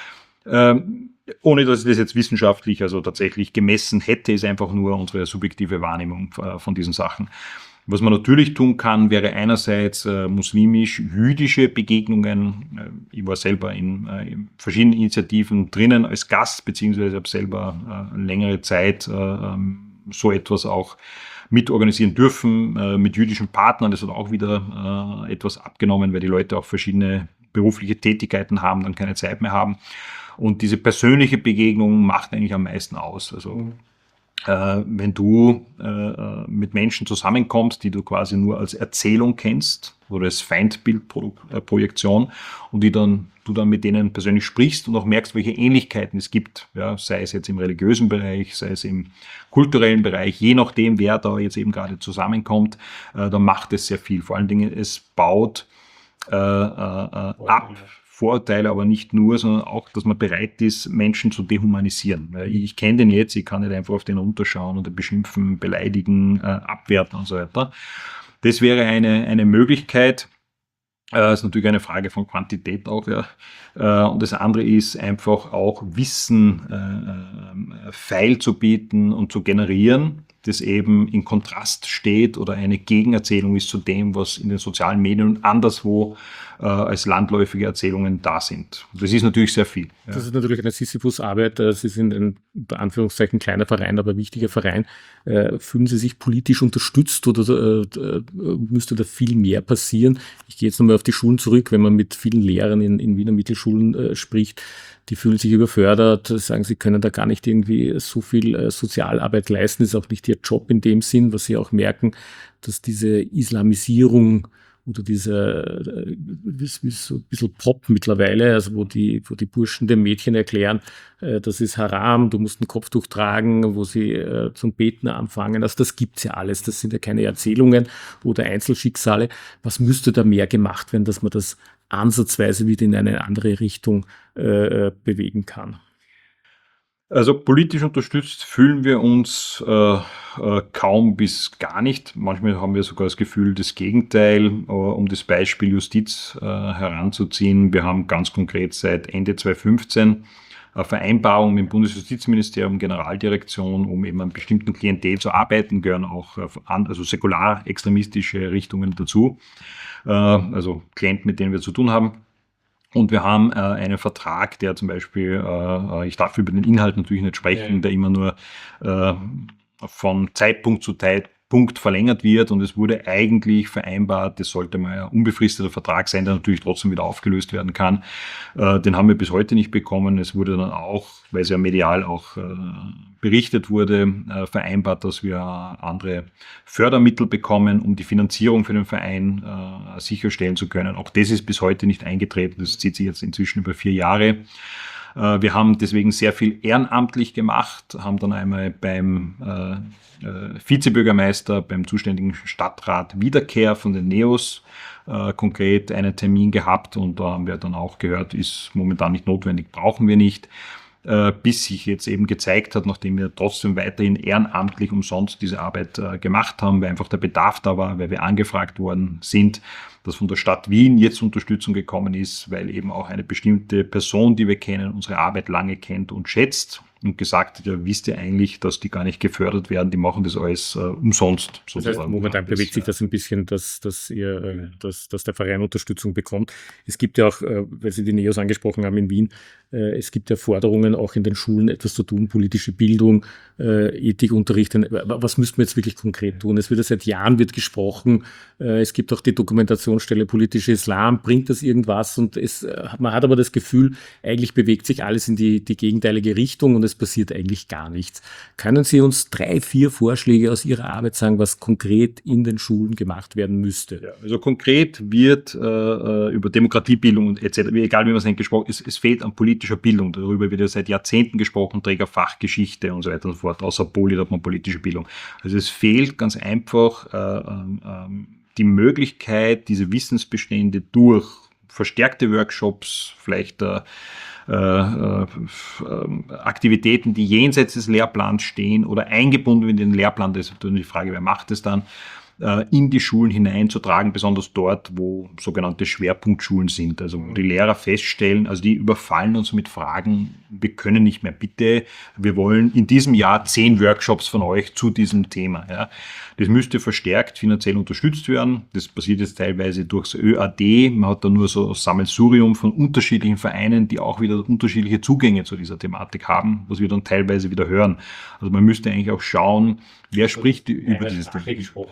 Ähm, ohne dass ich das jetzt wissenschaftlich, also tatsächlich gemessen hätte, ist einfach nur unsere subjektive Wahrnehmung äh, von diesen Sachen. Was man natürlich tun kann, wäre einerseits äh, muslimisch-jüdische Begegnungen. Äh, ich war selber in, äh, in verschiedenen Initiativen drinnen als Gast, beziehungsweise habe selber äh, längere Zeit äh, ähm, so etwas auch mitorganisieren dürfen äh, mit jüdischen Partnern. Das hat auch wieder äh, etwas abgenommen, weil die Leute auch verschiedene berufliche Tätigkeiten haben, dann keine Zeit mehr haben. Und diese persönliche Begegnung macht eigentlich am meisten aus. Also mhm. Äh, wenn du äh, mit Menschen zusammenkommst, die du quasi nur als Erzählung kennst oder als Feindbildprojektion und die dann, du dann mit denen persönlich sprichst und auch merkst, welche Ähnlichkeiten es gibt, ja, sei es jetzt im religiösen Bereich, sei es im kulturellen Bereich, je nachdem, wer da jetzt eben gerade zusammenkommt, äh, dann macht es sehr viel. Vor allen Dingen, es baut äh, äh, ab. Vorurteile, aber nicht nur, sondern auch, dass man bereit ist, Menschen zu dehumanisieren. Ich kenne den jetzt, ich kann nicht einfach auf den runterschauen oder beschimpfen, beleidigen, äh, abwerten und so weiter. Das wäre eine, eine Möglichkeit. Das ist natürlich eine Frage von Quantität auch. Ja. Und das andere ist einfach auch Wissen äh, feil zu bieten und zu generieren, das eben in Kontrast steht oder eine Gegenerzählung ist zu dem, was in den sozialen Medien und anderswo äh, als landläufige Erzählungen da sind. Das ist natürlich sehr viel. Ja. Das ist natürlich eine Sisyphus-Arbeit. Sie sind ein, unter Anführungszeichen, kleiner Verein, aber wichtiger Verein. Äh, fühlen Sie sich politisch unterstützt oder äh, müsste da viel mehr passieren? Ich gehe jetzt nochmal auf die Schulen zurück, wenn man mit vielen Lehrern in, in Wiener Mittelschulen äh, spricht. Die fühlen sich überfördert, sagen, sie können da gar nicht irgendwie so viel äh, Sozialarbeit leisten. Das ist auch nicht ihr Job in dem Sinn, was sie auch merken, dass diese Islamisierung oder dieser, äh, ist, ist so ein bisschen Pop mittlerweile, also wo die, wo die Burschen den Mädchen erklären, äh, das ist Haram, du musst ein Kopftuch tragen, wo sie äh, zum Beten anfangen. Also das gibt's ja alles. Das sind ja keine Erzählungen oder Einzelschicksale. Was müsste da mehr gemacht werden, dass man das ansatzweise wieder in eine andere Richtung äh, bewegen kann? Also politisch unterstützt fühlen wir uns äh, äh, kaum bis gar nicht. Manchmal haben wir sogar das Gefühl, das Gegenteil, äh, um das Beispiel Justiz äh, heranzuziehen. Wir haben ganz konkret seit Ende zwanzig fünfzehn eine Vereinbarung mit dem Bundesjustizministerium, Generaldirektion, um eben an bestimmten Klientel zu arbeiten, gehören auch äh, also säkular-extremistische Richtungen dazu. Äh, also Klienten, mit denen wir zu tun haben. Und wir haben äh, einen Vertrag, der zum Beispiel, äh, ich darf über den Inhalt natürlich nicht sprechen, ja. der immer nur äh, von Zeitpunkt zu Zeit, Punkt verlängert wird und es wurde eigentlich vereinbart, das sollte mal ein unbefristeter Vertrag sein, der natürlich trotzdem wieder aufgelöst werden kann. Äh, den haben wir bis heute nicht bekommen. Es wurde dann auch, weil es ja medial auch äh, berichtet wurde, äh, vereinbart, dass wir andere Fördermittel bekommen, um die Finanzierung für den Verein äh, sicherstellen zu können. Auch das ist bis heute nicht eingetreten. Das zieht sich jetzt inzwischen über vier Jahre. Wir haben deswegen sehr viel ehrenamtlich gemacht, haben dann einmal beim äh, äh, Vizebürgermeister, beim zuständigen Stadtrat Wiederkehr von den Neos äh, konkret einen Termin gehabt und da haben wir dann auch gehört, ist momentan nicht notwendig, brauchen wir nicht. Äh, bis sich jetzt eben gezeigt hat, nachdem wir trotzdem weiterhin ehrenamtlich umsonst diese Arbeit äh, gemacht haben, weil einfach der Bedarf da war, weil wir angefragt worden sind, dass von der Stadt Wien jetzt Unterstützung gekommen ist, weil eben auch eine bestimmte Person, die wir kennen, unsere Arbeit lange kennt und schätzt und gesagt hat, ja, wisst ihr eigentlich, dass die gar nicht gefördert werden, die machen das alles äh, umsonst. Sozusagen. Das heißt, momentan das, bewegt sich das ein bisschen, dass, dass, ihr, äh, dass, dass der Verein Unterstützung bekommt. Es gibt ja auch, äh, weil Sie die Neos angesprochen haben in Wien, äh, es gibt ja Forderungen, auch in den Schulen etwas zu tun, politische Bildung, äh, Ethikunterricht. Was müssten wir jetzt wirklich konkret tun? Es wird ja seit Jahren wird gesprochen, äh, es gibt auch die Dokumentationsstelle politische Islam, bringt das irgendwas? Und es, man hat aber das Gefühl, eigentlich bewegt sich alles in die, die gegenteilige Richtung und es passiert eigentlich gar nichts. Können Sie uns drei, vier Vorschläge aus Ihrer Arbeit sagen, was konkret in den Schulen gemacht werden müsste? Ja, also konkret wird äh, über Demokratiebildung und et cetera, egal wie man es nennt, gesprochen, es, es fehlt an politischer Bildung. Darüber wird ja seit Jahrzehnten gesprochen, Trägerfachgeschichte und so weiter und so fort. Außer Poli hat man politische Bildung. Also es fehlt ganz einfach äh, äh, die Möglichkeit, diese Wissensbestände durch verstärkte Workshops, vielleicht äh, Äh, äh, Aktivitäten, die jenseits des Lehrplans stehen oder eingebunden in den Lehrplan, das ist natürlich die Frage, wer macht es dann, äh, in die Schulen hineinzutragen, besonders dort, wo sogenannte Schwerpunktschulen sind, also wo die Lehrer feststellen, also die überfallen uns mit Fragen, wir können nicht mehr, bitte, wir wollen in diesem Jahr zehn Workshops von euch zu diesem Thema. Ja. Das müsste verstärkt finanziell unterstützt werden. Das passiert jetzt teilweise durchs Ö A D. Man hat da nur so ein Sammelsurium von unterschiedlichen Vereinen, die auch wieder unterschiedliche Zugänge zu dieser Thematik haben, was wir dann teilweise wieder hören. Also man müsste eigentlich auch schauen, wer spricht über dieses Thema.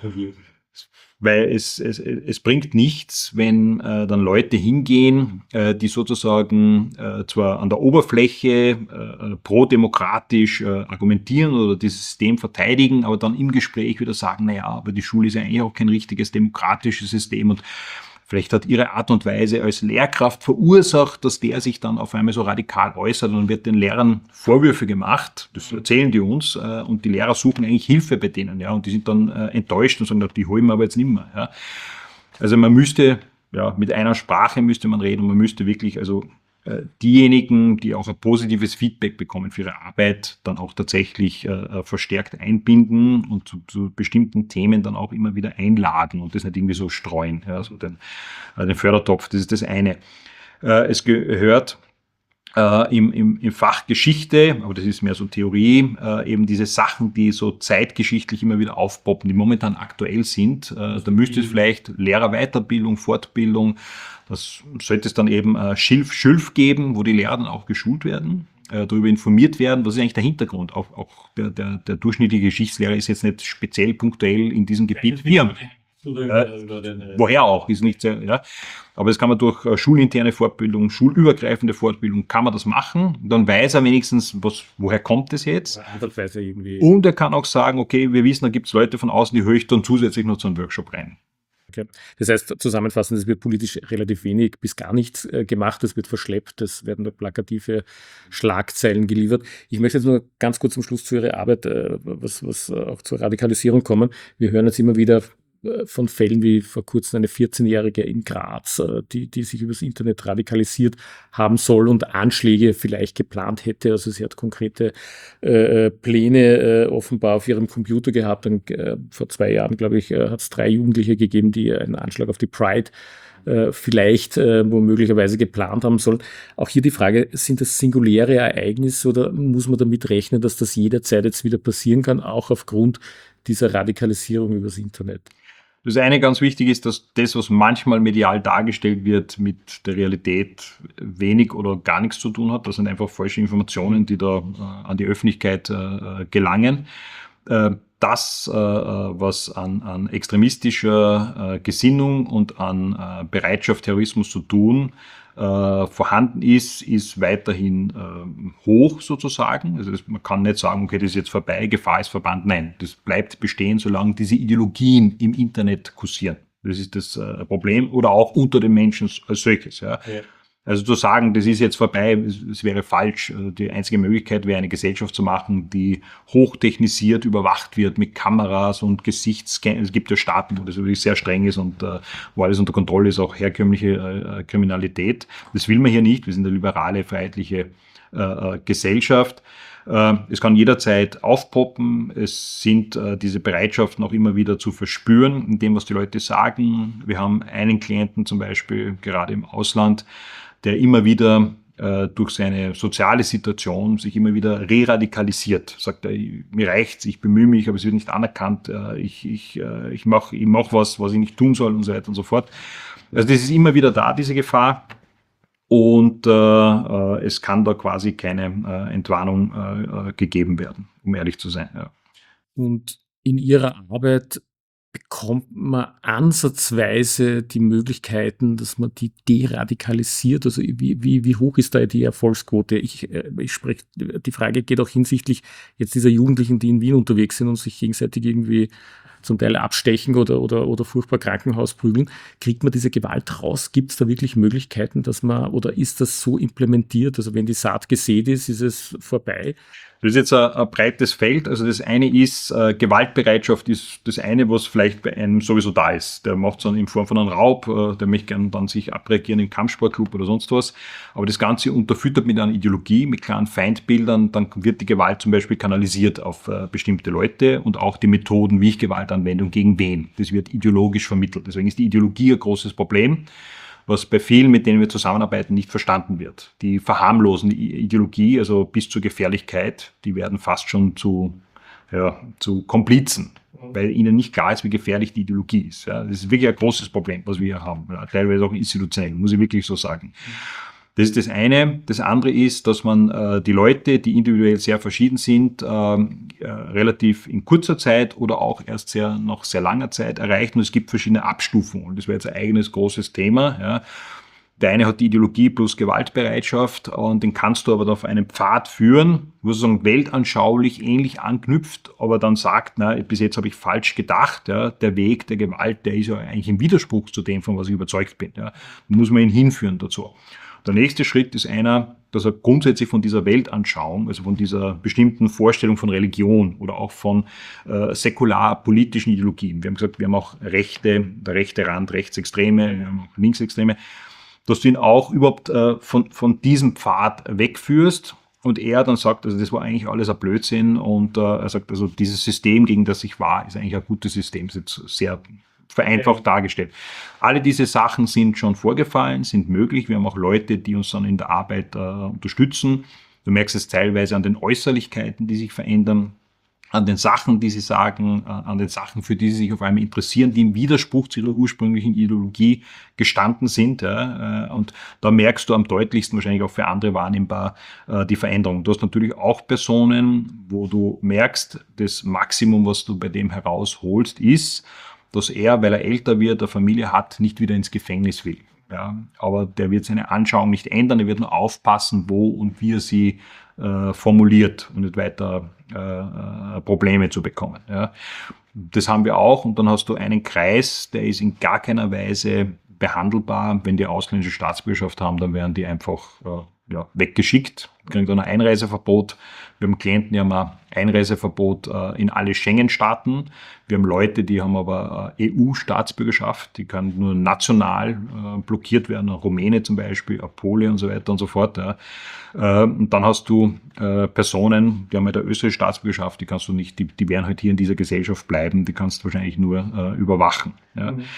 Weil es, es, es bringt nichts, wenn äh, dann Leute hingehen, äh, die sozusagen äh, zwar an der Oberfläche äh, pro-demokratisch äh, argumentieren oder dieses System verteidigen, aber dann im Gespräch wieder sagen, naja, aber die Schule ist ja eigentlich auch kein richtiges demokratisches System und vielleicht hat ihre Art und Weise als Lehrkraft verursacht, dass der sich dann auf einmal so radikal äußert und dann wird den Lehrern Vorwürfe gemacht, das erzählen die uns, äh, und die Lehrer suchen eigentlich Hilfe bei denen, ja, und die sind dann äh, enttäuscht und sagen, die holen wir aber jetzt nicht mehr, ja. Also man müsste, ja, mit einer Sprache müsste man reden und man müsste wirklich, also äh, diejenigen, die auch ein positives Feedback bekommen für ihre Arbeit, dann auch tatsächlich äh, verstärkt einbinden und zu, zu bestimmten Themen dann auch immer wieder einladen und das nicht irgendwie so streuen, ja, so den, äh, den Fördertopf, das ist das eine. Äh, es gehört äh, im, im, im Fach Geschichte, aber das ist mehr so Theorie, äh, eben diese Sachen, die so zeitgeschichtlich immer wieder aufpoppen, die momentan aktuell sind. Äh, da müsste es vielleicht Lehrerweiterbildung, Fortbildung, das sollte es dann eben äh, Schilf, Schülf geben, wo die Lehrer dann auch geschult werden, äh, darüber informiert werden, was ist eigentlich der Hintergrund. Auch, auch der, der, der durchschnittliche Geschichtslehrer ist jetzt nicht speziell punktuell in diesem Gebiet. Wir, äh, woher auch, ist nicht sehr, ja. Aber das kann man durch äh, schulinterne Fortbildung, schulübergreifende Fortbildung, kann man das machen. Dann weiß er wenigstens, was, woher kommt es jetzt. Irgendwie. Und er kann auch sagen, okay, wir wissen, da gibt es Leute von außen, die höre ich dann zusätzlich noch zu einem Workshop rein. Okay. Das heißt, zusammenfassend, es wird politisch relativ wenig bis gar nichts äh, gemacht, es wird verschleppt, es werden nur plakative Schlagzeilen geliefert. Ich möchte jetzt nur ganz kurz zum Schluss zu Ihrer Arbeit, äh, was, was äh, auch zur Radikalisierung kommen. Wir hören jetzt immer wieder äh, von Fällen wie vor kurzem eine vierzehnjährige in Graz, äh, die, die sich übers Internet radikalisiert haben soll und Anschläge vielleicht geplant hätte. Also sie hat konkrete äh, Pläne äh, offenbar auf ihrem Computer gehabt. Und, äh, vor zwei Jahren, glaube ich, äh, hat es drei Jugendliche gegeben, die einen Anschlag auf die Pride äh, vielleicht äh, womöglicherweise geplant haben sollen. Auch hier die Frage, sind das singuläre Ereignisse oder muss man damit rechnen, dass das jederzeit jetzt wieder passieren kann, auch aufgrund dieser Radikalisierung übers Internet? Das eine ganz wichtig ist, dass das, was manchmal medial dargestellt wird, mit der Realität wenig oder gar nichts zu tun hat. Das sind einfach falsche Informationen, die da äh, an die Öffentlichkeit äh, gelangen. Äh, das, äh, was an, an extremistischer äh, Gesinnung und an äh, Bereitschaft, Terrorismus zu tun, äh, vorhanden ist, ist weiterhin äh, hoch sozusagen. Also das, man kann nicht sagen, okay, das ist jetzt vorbei, Gefahr ist verbannt. Nein, das bleibt bestehen, solange diese Ideologien im Internet kursieren. Das ist das äh, Problem. Oder auch unter den Menschen als solches. Ja. Ja. Also zu sagen, das ist jetzt vorbei, es wäre falsch. Die einzige Möglichkeit wäre, eine Gesellschaft zu machen, die hochtechnisiert überwacht wird mit Kameras und Gesichtsscan. Es gibt ja Staaten, wo das wirklich sehr streng ist und äh, wo alles unter Kontrolle ist, auch herkömmliche äh, Kriminalität. Das will man hier nicht. Wir sind eine liberale, freiheitliche äh, Gesellschaft. Äh, es kann jederzeit aufpoppen. Es sind äh, diese Bereitschaften auch immer wieder zu verspüren, in dem, was die Leute sagen. Wir haben einen Klienten zum Beispiel, gerade im Ausland, der immer wieder äh, durch seine soziale Situation sich immer wieder re-radikalisiert. Sagt er, mir reicht's, ich bemühe mich, aber es wird nicht anerkannt, äh, ich, ich, äh, ich mache ich mach was, was ich nicht tun soll und so weiter und so fort. Also das ist immer wieder da, diese Gefahr. Und äh, äh, es kann da quasi keine äh, Entwarnung äh, gegeben werden, um ehrlich zu sein. Ja. Und in Ihrer Arbeit bekommt man ansatzweise die Möglichkeiten, dass man die deradikalisiert? Also wie, wie, wie hoch ist da die Erfolgsquote? Ich, ich spreche, die Frage geht auch hinsichtlich jetzt dieser Jugendlichen, die in Wien unterwegs sind und sich gegenseitig irgendwie zum Teil abstechen oder, oder, oder furchtbar Krankenhaus prügeln. Kriegt man diese Gewalt raus? Gibt es da wirklich Möglichkeiten, dass man, oder ist das so implementiert? Also wenn die Saat gesät ist, ist es vorbei? Das ist jetzt ein, ein breites Feld. Also das eine ist, äh, Gewaltbereitschaft ist das eine, was vielleicht bei einem sowieso da ist. Der macht es dann in Form von einem Raub, äh, der möchte gerne dann sich abreagieren im Kampfsportclub oder sonst was. Aber das Ganze unterfüttert mit einer Ideologie, mit klaren Feindbildern, dann wird die Gewalt zum Beispiel kanalisiert auf äh, bestimmte Leute und auch die Methoden, wie ich Gewalt anwende und gegen wen. Das wird ideologisch vermittelt. Deswegen ist die Ideologie ein großes Problem, was bei vielen, mit denen wir zusammenarbeiten, nicht verstanden wird. Die verharmlosen die Ideologie, also bis zur Gefährlichkeit, die werden fast schon zu, ja, zu Komplizen, weil ihnen nicht klar ist, wie gefährlich die Ideologie ist. Ja, das ist wirklich ein großes Problem, was wir hier haben, ja, teilweise auch institutionell, muss ich wirklich so sagen. Das ist das eine. Das andere ist, dass man äh, die Leute, die individuell sehr verschieden sind, äh, äh, relativ in kurzer Zeit oder auch erst sehr nach sehr langer Zeit erreicht. Und es gibt verschiedene Abstufungen. Das wäre jetzt ein eigenes großes Thema. Ja. Der eine hat die Ideologie plus Gewaltbereitschaft und den kannst du aber auf einen Pfad führen, wo sozusagen weltanschaulich ähnlich anknüpft, aber dann sagt, na, bis jetzt habe ich falsch gedacht. Ja. Der Weg der Gewalt, der ist ja eigentlich im Widerspruch zu dem, von was ich überzeugt bin. Ja. Muss man ihn hinführen dazu. Der nächste Schritt ist einer, dass er grundsätzlich von dieser Weltanschauung, also von dieser bestimmten Vorstellung von Religion oder auch von äh, säkular-politischen Ideologien, wir haben gesagt, wir haben auch Rechte, der rechte Rand, Rechtsextreme, wir haben auch Linksextreme, dass du ihn auch überhaupt äh, von, von diesem Pfad wegführst und er dann sagt, also das war eigentlich alles ein Blödsinn und äh, er sagt, also dieses System, gegen das ich war, ist eigentlich ein gutes System, ist jetzt sehr vereinfacht dargestellt. Alle diese Sachen sind schon vorgefallen, sind möglich. Wir haben auch Leute, die uns dann in der Arbeit äh, unterstützen. Du merkst es teilweise an den Äußerlichkeiten, die sich verändern, an den Sachen, die sie sagen, äh, an den Sachen, für die sie sich auf einmal interessieren, die im Widerspruch zu ihrer ursprünglichen Ideologie gestanden sind. Ja, äh, und da merkst du am deutlichsten, wahrscheinlich auch für andere wahrnehmbar, äh, die Veränderung. Du hast natürlich auch Personen, wo du merkst, das Maximum, was du bei dem herausholst, ist, dass er, weil er älter wird, eine Familie hat, nicht wieder ins Gefängnis will. Ja, aber der wird seine Anschauung nicht ändern, er wird nur aufpassen, wo und wie er sie äh, formuliert und nicht weiter äh, Probleme zu bekommen. Ja. Das haben wir auch und dann hast du einen Kreis, der ist in gar keiner Weise behandelbar. Wenn die ausländische Staatsbürgerschaft haben, dann werden die einfach äh, ja, weggeschickt, kriegen dann ein Einreiseverbot. Wir haben Klienten, die haben ein Einreiseverbot äh, in alle Schengen-Staaten. Wir haben Leute, die haben aber äh, E U-Staatsbürgerschaft, die kann nur national äh, blockiert werden, Rumäne zum Beispiel, Pole und so weiter und so fort. Ja. Äh, und dann hast du äh, Personen, die haben ja der österreichische Staatsbürgerschaft, die kannst du nicht, die, die werden halt hier in dieser Gesellschaft bleiben, die kannst du wahrscheinlich nur äh, überwachen. Ja. Mhm.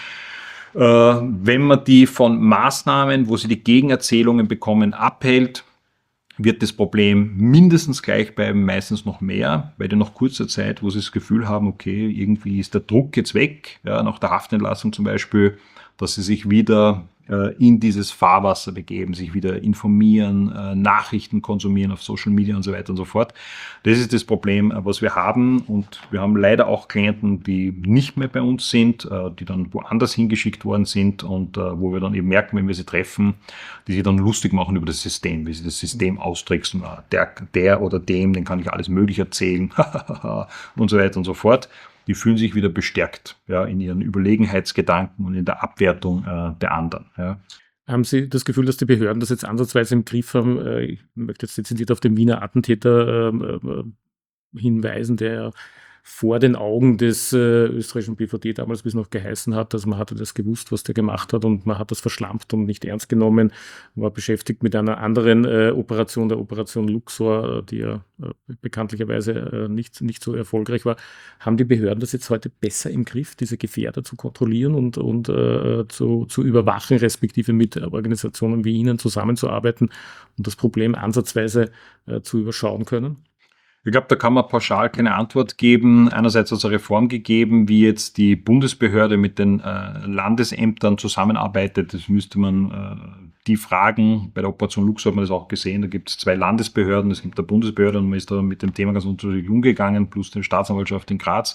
Wenn man die von Maßnahmen, wo sie die Gegenerzählungen bekommen, abhält, wird das Problem mindestens gleich bleiben, meistens noch mehr, weil die nach kurzer Zeit, wo sie das Gefühl haben, okay, irgendwie ist der Druck jetzt weg, ja, nach der Haftentlassung zum Beispiel, dass sie sich wieder äh, in dieses Fahrwasser begeben, sich wieder informieren, äh, Nachrichten konsumieren auf Social Media und so weiter und so fort. Das ist das Problem, äh, was wir haben. Und wir haben leider auch Klienten, die nicht mehr bei uns sind, äh, die dann woanders hingeschickt worden sind und äh, wo wir dann eben merken, wenn wir sie treffen, die sich dann lustig machen über das System, wie sie das System austricksen. Der, der oder dem, den kann ich alles Mögliche erzählen und so weiter und so fort. Die fühlen sich wieder bestärkt, ja, in ihren Überlegenheitsgedanken und in der Abwertung äh, der anderen. Ja. Haben Sie das Gefühl, dass die Behörden das jetzt ansatzweise im Griff haben? Äh, Ich möchte jetzt dezidiert auf den Wiener Attentäter ähm, äh, hinweisen, der vor den Augen des äh, österreichischen B V D damals, wie es noch geheißen hat, also man hatte das gewusst, was der gemacht hat, und man hat das verschlampt und nicht ernst genommen, war beschäftigt mit einer anderen äh, Operation, der Operation Luxor, die ja äh, bekanntlicherweise äh, nicht, nicht so erfolgreich war. Haben die Behörden das jetzt heute besser im Griff, diese Gefährder zu kontrollieren und, und äh, zu, zu überwachen, respektive mit Organisationen wie Ihnen zusammenzuarbeiten und das Problem ansatzweise äh, zu überschauen können? Ich glaube, da kann man pauschal keine Antwort geben. Einerseits hat es eine Reform gegeben, wie jetzt die Bundesbehörde mit den äh, Landesämtern zusammenarbeitet. Das müsste man äh, die fragen. Bei der Operation Luxor hat man das auch gesehen. Da gibt es zwei Landesbehörden, es gibt der Bundesbehörde, und man ist da mit dem Thema ganz unterschiedlich umgegangen, plus die Staatsanwaltschaft in Graz.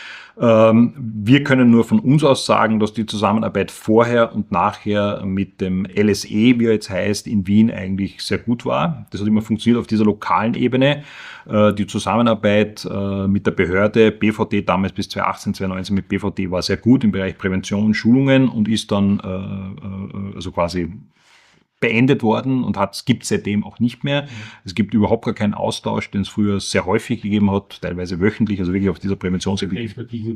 Ähm, wir können nur von uns aus sagen, dass die Zusammenarbeit vorher und nachher mit dem L S E, wie er jetzt heißt, in Wien eigentlich sehr gut war. Das hat immer funktioniert auf dieser lokalen Ebene. Äh, die Zusammenarbeit äh, mit der Behörde, B V D damals bis zwanzig achtzehn, zwanzig neunzehn mit B V D war sehr gut im Bereich Prävention und Schulungen und ist dann äh, äh, also quasi beendet worden und hat, es gibt seitdem auch nicht mehr. Mhm. Es gibt überhaupt gar keinen Austausch, den es früher sehr häufig gegeben hat, teilweise wöchentlich, also wirklich auf dieser Präventionsebene.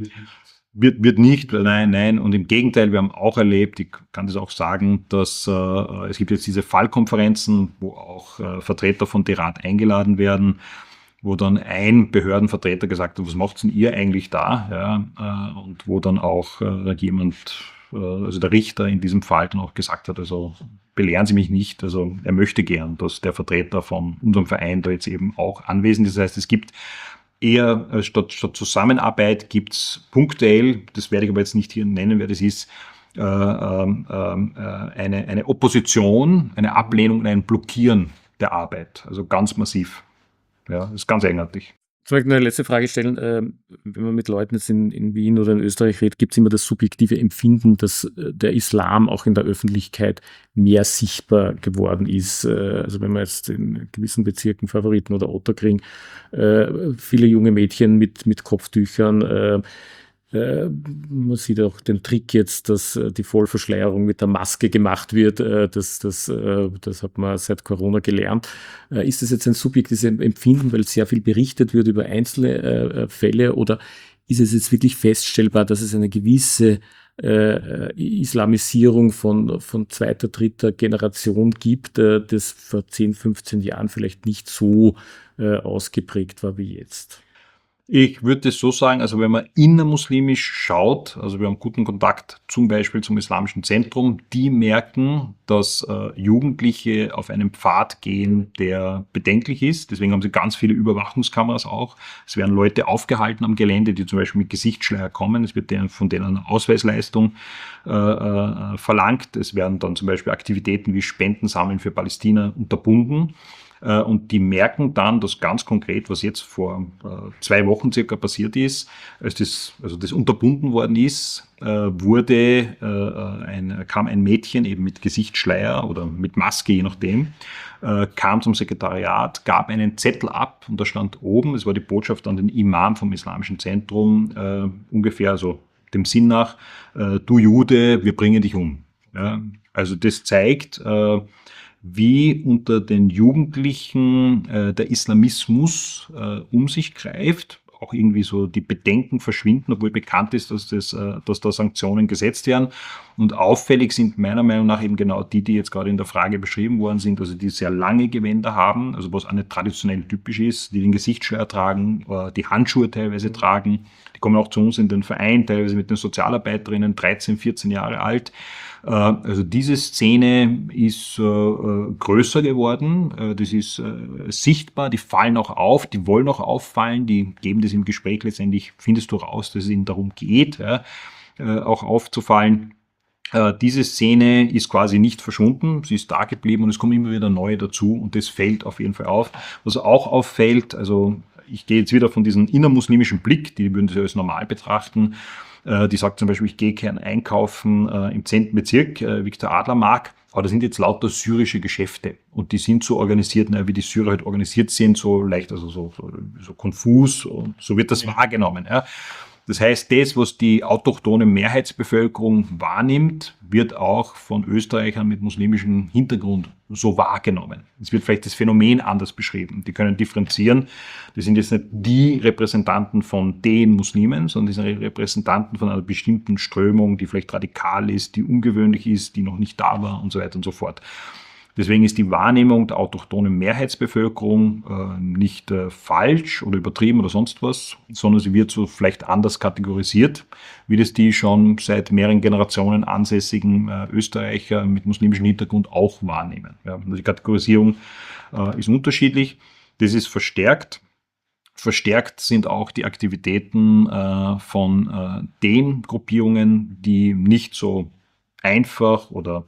Wird, wird nicht, nein, nein. Und im Gegenteil, wir haben auch erlebt, ich kann das auch sagen, dass äh, es gibt jetzt diese Fallkonferenzen, wo auch äh, Vertreter von DERAT eingeladen werden, wo dann ein Behördenvertreter gesagt hat, was macht denn ihr eigentlich da? Ja, äh, und wo dann auch äh, jemand, äh, also der Richter in diesem Fall dann auch gesagt hat, also belehren Sie mich nicht, also er möchte gern, dass der Vertreter von unserem Verein da jetzt eben auch anwesend ist. Das heißt, es gibt eher äh, statt, statt Zusammenarbeit gibt es punktuell, das werde ich aber jetzt nicht hier nennen, wer das ist, äh, ähm, äh, eine, eine Opposition, eine Ablehnung und ein Blockieren der Arbeit, also ganz massiv. Ja, das ist ganz eigenartig. Ich möchte eine letzte Frage stellen. Wenn man mit Leuten jetzt in, in Wien oder in Österreich redet, gibt es immer das subjektive Empfinden, dass der Islam auch in der Öffentlichkeit mehr sichtbar geworden ist. Also wenn man jetzt in gewissen Bezirken, Favoriten oder Otterkring, viele junge Mädchen mit, mit Kopftüchern, man sieht auch den Trick jetzt, dass die Vollverschleierung mit der Maske gemacht wird. Das, das, das hat man seit Corona gelernt. Ist das jetzt ein subjektives Empfinden, weil sehr viel berichtet wird über einzelne Fälle, oder ist es jetzt wirklich feststellbar, dass es eine gewisse Islamisierung von, von zweiter, dritter Generation gibt, das vor zehn, fünfzehn Jahren vielleicht nicht so ausgeprägt war wie jetzt? Ich würde es so sagen, also wenn man innermuslimisch schaut, also wir haben guten Kontakt zum Beispiel zum Islamischen Zentrum, die merken, dass äh, Jugendliche auf einen Pfad gehen, der bedenklich ist. Deswegen haben sie ganz viele Überwachungskameras auch. Es werden Leute aufgehalten am Gelände, die zum Beispiel mit Gesichtsschleier kommen. Es wird denen, von denen eine Ausweisleistung äh, äh, verlangt. Es werden dann zum Beispiel Aktivitäten wie Spenden sammeln für Palästina unterbunden. Und die merken dann, dass ganz konkret, was jetzt vor äh, zwei Wochen circa passiert ist, als das, also das unterbunden worden ist, äh, wurde, äh, ein, kam ein Mädchen eben mit Gesichtsschleier oder mit Maske, je nachdem, äh, kam zum Sekretariat, gab einen Zettel ab und da stand oben, es war die Botschaft an den Imam vom Islamischen Zentrum, äh, ungefähr so dem Sinn nach, äh, du Jude, wir bringen dich um. Ja, also das zeigt, äh, wie unter den Jugendlichen äh, der Islamismus äh, um sich greift, auch irgendwie so die Bedenken verschwinden, obwohl bekannt ist, dass, das, äh, dass da Sanktionen gesetzt werden. Und auffällig sind meiner Meinung nach eben genau die, die jetzt gerade in der Frage beschrieben worden sind, also die sehr lange Gewänder haben, also was auch nicht traditionell typisch ist, die den Gesichtsschleier tragen, äh, die Handschuhe teilweise tragen, die kommen auch zu uns in den Verein, teilweise mit den Sozialarbeiterinnen, dreizehn, vierzehn Jahre alt. Also diese Szene ist äh, größer geworden, äh, das ist äh, sichtbar, die fallen auch auf, die wollen auch auffallen, die geben das im Gespräch letztendlich, findest du raus, dass es ihnen darum geht, ja, äh, auch aufzufallen. Äh, diese Szene ist quasi nicht verschwunden, sie ist da geblieben und es kommen immer wieder neue dazu und das fällt auf jeden Fall auf. Was auch auffällt, also ich gehe jetzt wieder von diesem innermuslimischen Blick, die würden das als normal betrachten, äh, die sagt zum Beispiel, ich gehe gern einkaufen äh, im zehnten Bezirk, äh, Viktor Adler Markt, aber da sind jetzt lauter syrische Geschäfte und die sind so organisiert, naja, wie die Syrer halt organisiert sind, so leicht, also so, so, so konfus und so wird das wahrgenommen. Ja. Das heißt, das, was die autochthone Mehrheitsbevölkerung wahrnimmt, wird auch von Österreichern mit muslimischem Hintergrund so wahrgenommen. Es wird vielleicht das Phänomen anders beschrieben. Die können differenzieren. Das sind jetzt nicht die Repräsentanten von den Muslimen, sondern die sind Repräsentanten von einer bestimmten Strömung, die vielleicht radikal ist, die ungewöhnlich ist, die noch nicht da war und so weiter und so fort. Deswegen ist die Wahrnehmung der autochthonen Mehrheitsbevölkerung äh, nicht äh, falsch oder übertrieben oder sonst was, sondern sie wird so vielleicht anders kategorisiert, wie das die schon seit mehreren Generationen ansässigen äh, Österreicher mit muslimischem Hintergrund auch wahrnehmen. Ja, die Kategorisierung äh, ist unterschiedlich. Das ist verstärkt. Verstärkt sind auch die Aktivitäten äh, von äh, den Gruppierungen, die nicht so einfach oder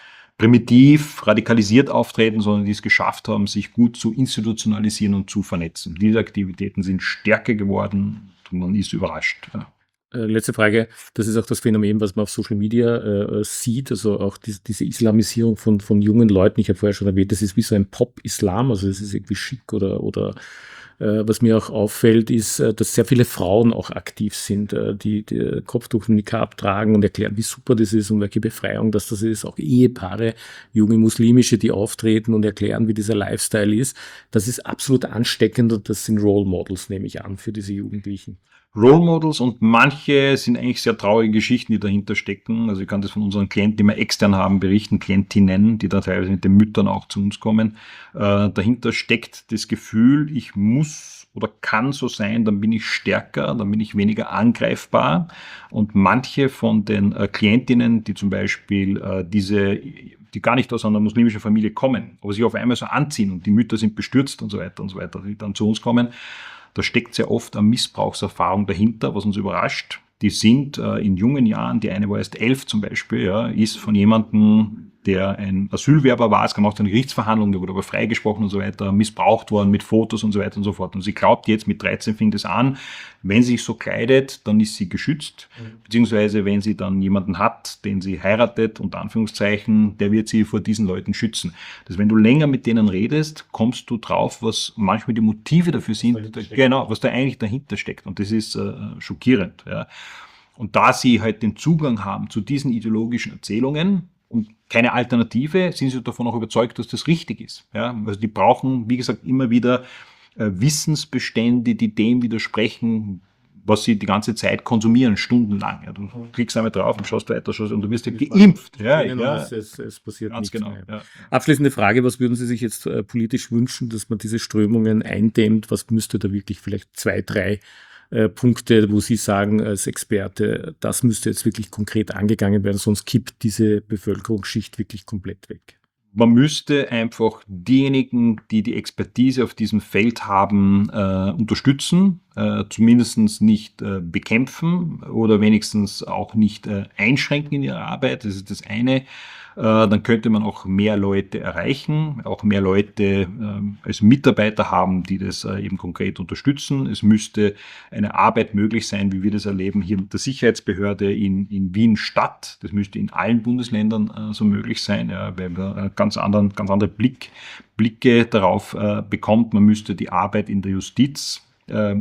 primitiv, radikalisiert auftreten, sondern die es geschafft haben, sich gut zu institutionalisieren und zu vernetzen. Diese Aktivitäten sind stärker geworden und man ist überrascht. Ja. Letzte Frage, das ist auch das Phänomen, was man auf Social Media äh, sieht, also auch die, diese Islamisierung von, von jungen Leuten. Ich habe vorher schon erwähnt, das ist wie so ein Pop-Islam, also es ist irgendwie schick oder, oder äh, was mir auch auffällt, ist, äh, dass sehr viele Frauen auch aktiv sind, äh, die, die Kopftuch und Nikab tragen und erklären, wie super das ist und welche Befreiung dass das ist. Auch Ehepaare, junge Muslimische, die auftreten und erklären, wie dieser Lifestyle ist. Das ist absolut ansteckend und das sind Role Models, nehme ich an, für diese Jugendlichen. Role Models und manche sind eigentlich sehr traurige Geschichten, die dahinter stecken. Also ich kann das von unseren Klienten, die wir extern haben, berichten, Klientinnen, die da teilweise mit den Müttern auch zu uns kommen. Äh, dahinter steckt das Gefühl, ich muss oder kann so sein, dann bin ich stärker, dann bin ich weniger angreifbar. Und manche von den äh, Klientinnen, die zum Beispiel äh, diese die gar nicht aus einer muslimischen Familie kommen, aber sich auf einmal so anziehen und die Mütter sind bestürzt und so weiter und so weiter, die dann zu uns kommen, da steckt sehr oft eine Missbrauchserfahrung dahinter, was uns überrascht. Die sind äh, in jungen Jahren, die eine war erst elf zum Beispiel, ja, ist von jemandem, der ein Asylwerber war, es kam auch zu einer Gerichtsverhandlung, der wurde aber freigesprochen und so weiter, missbraucht worden mit Fotos und so weiter und so fort. Und sie glaubt jetzt, mit dreizehn fängt es an, wenn sie sich so kleidet, dann ist sie geschützt, mhm. beziehungsweise wenn sie dann jemanden hat, den sie heiratet, unter Anführungszeichen, der wird sie vor diesen Leuten schützen. Das, wenn du länger mit denen redest, kommst du drauf, was manchmal die Motive dafür sind, da, genau, was da eigentlich dahinter steckt. Und das ist äh, schockierend. Ja. Und da sie halt den Zugang haben zu diesen ideologischen Erzählungen, und keine Alternative, sind sie davon auch überzeugt, dass das richtig ist. Ja, also die brauchen, wie gesagt, immer wieder äh, Wissensbestände, die dem widersprechen, was sie die ganze Zeit konsumieren, stundenlang. Ja, du klickst einmal drauf und schaust weiter schaust, und du wirst ja geimpft. Ja, ja. Es, es, es passiert ganz nichts genau. mehr. Ja. Abschließende Frage, was würden Sie sich jetzt äh, politisch wünschen, dass man diese Strömungen eindämmt? Was müsste da wirklich vielleicht zwei, drei Punkte, wo Sie sagen als Experte, das müsste jetzt wirklich konkret angegangen werden, sonst kippt diese Bevölkerungsschicht wirklich komplett weg? Man müsste einfach diejenigen, die die Expertise auf diesem Feld haben, äh, unterstützen, äh, zumindest nicht äh, bekämpfen oder wenigstens auch nicht äh, einschränken in ihrer Arbeit. Das ist das eine. Dann könnte man auch mehr Leute erreichen, auch mehr Leute äh, als Mitarbeiter haben, die das äh, eben konkret unterstützen. Es müsste eine Arbeit möglich sein, wie wir das erleben, hier mit der Sicherheitsbehörde in, in Wien-Stadt. Das müsste in allen Bundesländern äh, so möglich sein, ja, weil man einen ganz anderen, ganz andere Blick, Blicke darauf äh, bekommt. Man müsste die Arbeit in der Justiz äh,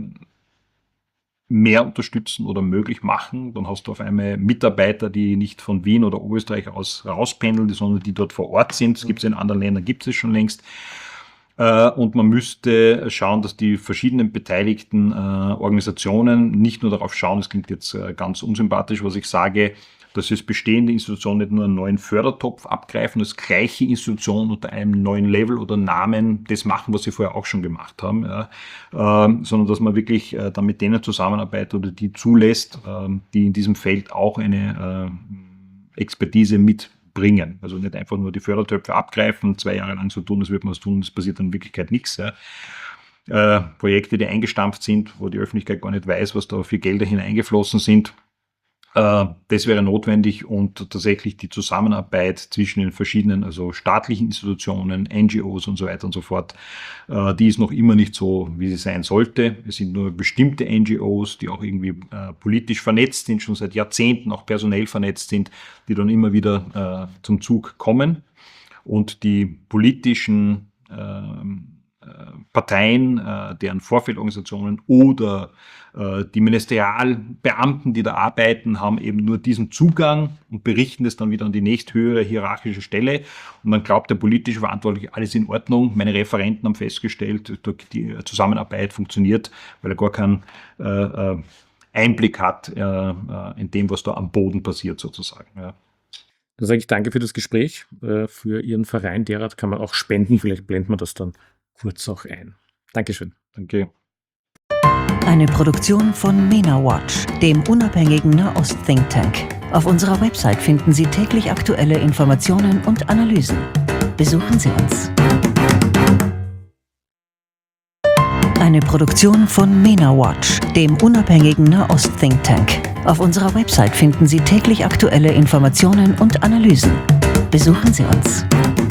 mehr unterstützen oder möglich machen. Dann hast du auf einmal Mitarbeiter, die nicht von Wien oder Oberösterreich aus rauspendeln, sondern die dort vor Ort sind. Das gibt es in anderen Ländern, gibt es schon längst. Und man müsste schauen, dass die verschiedenen beteiligten Organisationen nicht nur darauf schauen, das klingt jetzt ganz unsympathisch, was ich sage, dass es bestehende Institutionen nicht nur einen neuen Fördertopf abgreifen, das gleiche Institutionen unter einem neuen Level oder Namen das machen, was sie vorher auch schon gemacht haben, ja, äh, sondern dass man wirklich äh, dann mit denen zusammenarbeitet oder die zulässt, äh, die in diesem Feld auch eine äh, Expertise mitbringen. Also nicht einfach nur die Fördertöpfe abgreifen, zwei Jahre lang so tun, als würde man es tun, es passiert in Wirklichkeit nichts. Ja. Äh, Projekte, die eingestampft sind, wo die Öffentlichkeit gar nicht weiß, was da für Gelder hineingeflossen sind. Das wäre notwendig und tatsächlich die Zusammenarbeit zwischen den verschiedenen, also staatlichen Institutionen, N G Os und so weiter und so fort, die ist noch immer nicht so, wie sie sein sollte. Es sind nur bestimmte N G Os, die auch irgendwie politisch vernetzt sind, schon seit Jahrzehnten auch personell vernetzt sind, die dann immer wieder zum Zug kommen. Und die politischen Parteien, deren Vorfeldorganisationen oder die Ministerialbeamten, die da arbeiten, haben eben nur diesen Zugang und berichten das dann wieder an die nächsthöhere hierarchische Stelle. Und man glaubt, der politische Verantwortliche, alles in Ordnung. Meine Referenten haben festgestellt, die Zusammenarbeit funktioniert, weil er gar keinen äh, Einblick hat äh, in dem, was da am Boden passiert sozusagen. Ja. Dann sage ich danke für das Gespräch. Für Ihren Verein Derad kann man auch spenden. Vielleicht blenden wir das dann kurz auch ein. Dankeschön. Danke. Eine Produktion von MENA Watch, dem unabhängigen Nahost-Think Tank. Auf unserer Website finden Sie täglich aktuelle Informationen und Analysen. Besuchen Sie uns. Eine Produktion von MENA Watch, dem unabhängigen Nahost-Think Tank. Auf unserer Website finden Sie täglich aktuelle Informationen und Analysen. Besuchen Sie uns.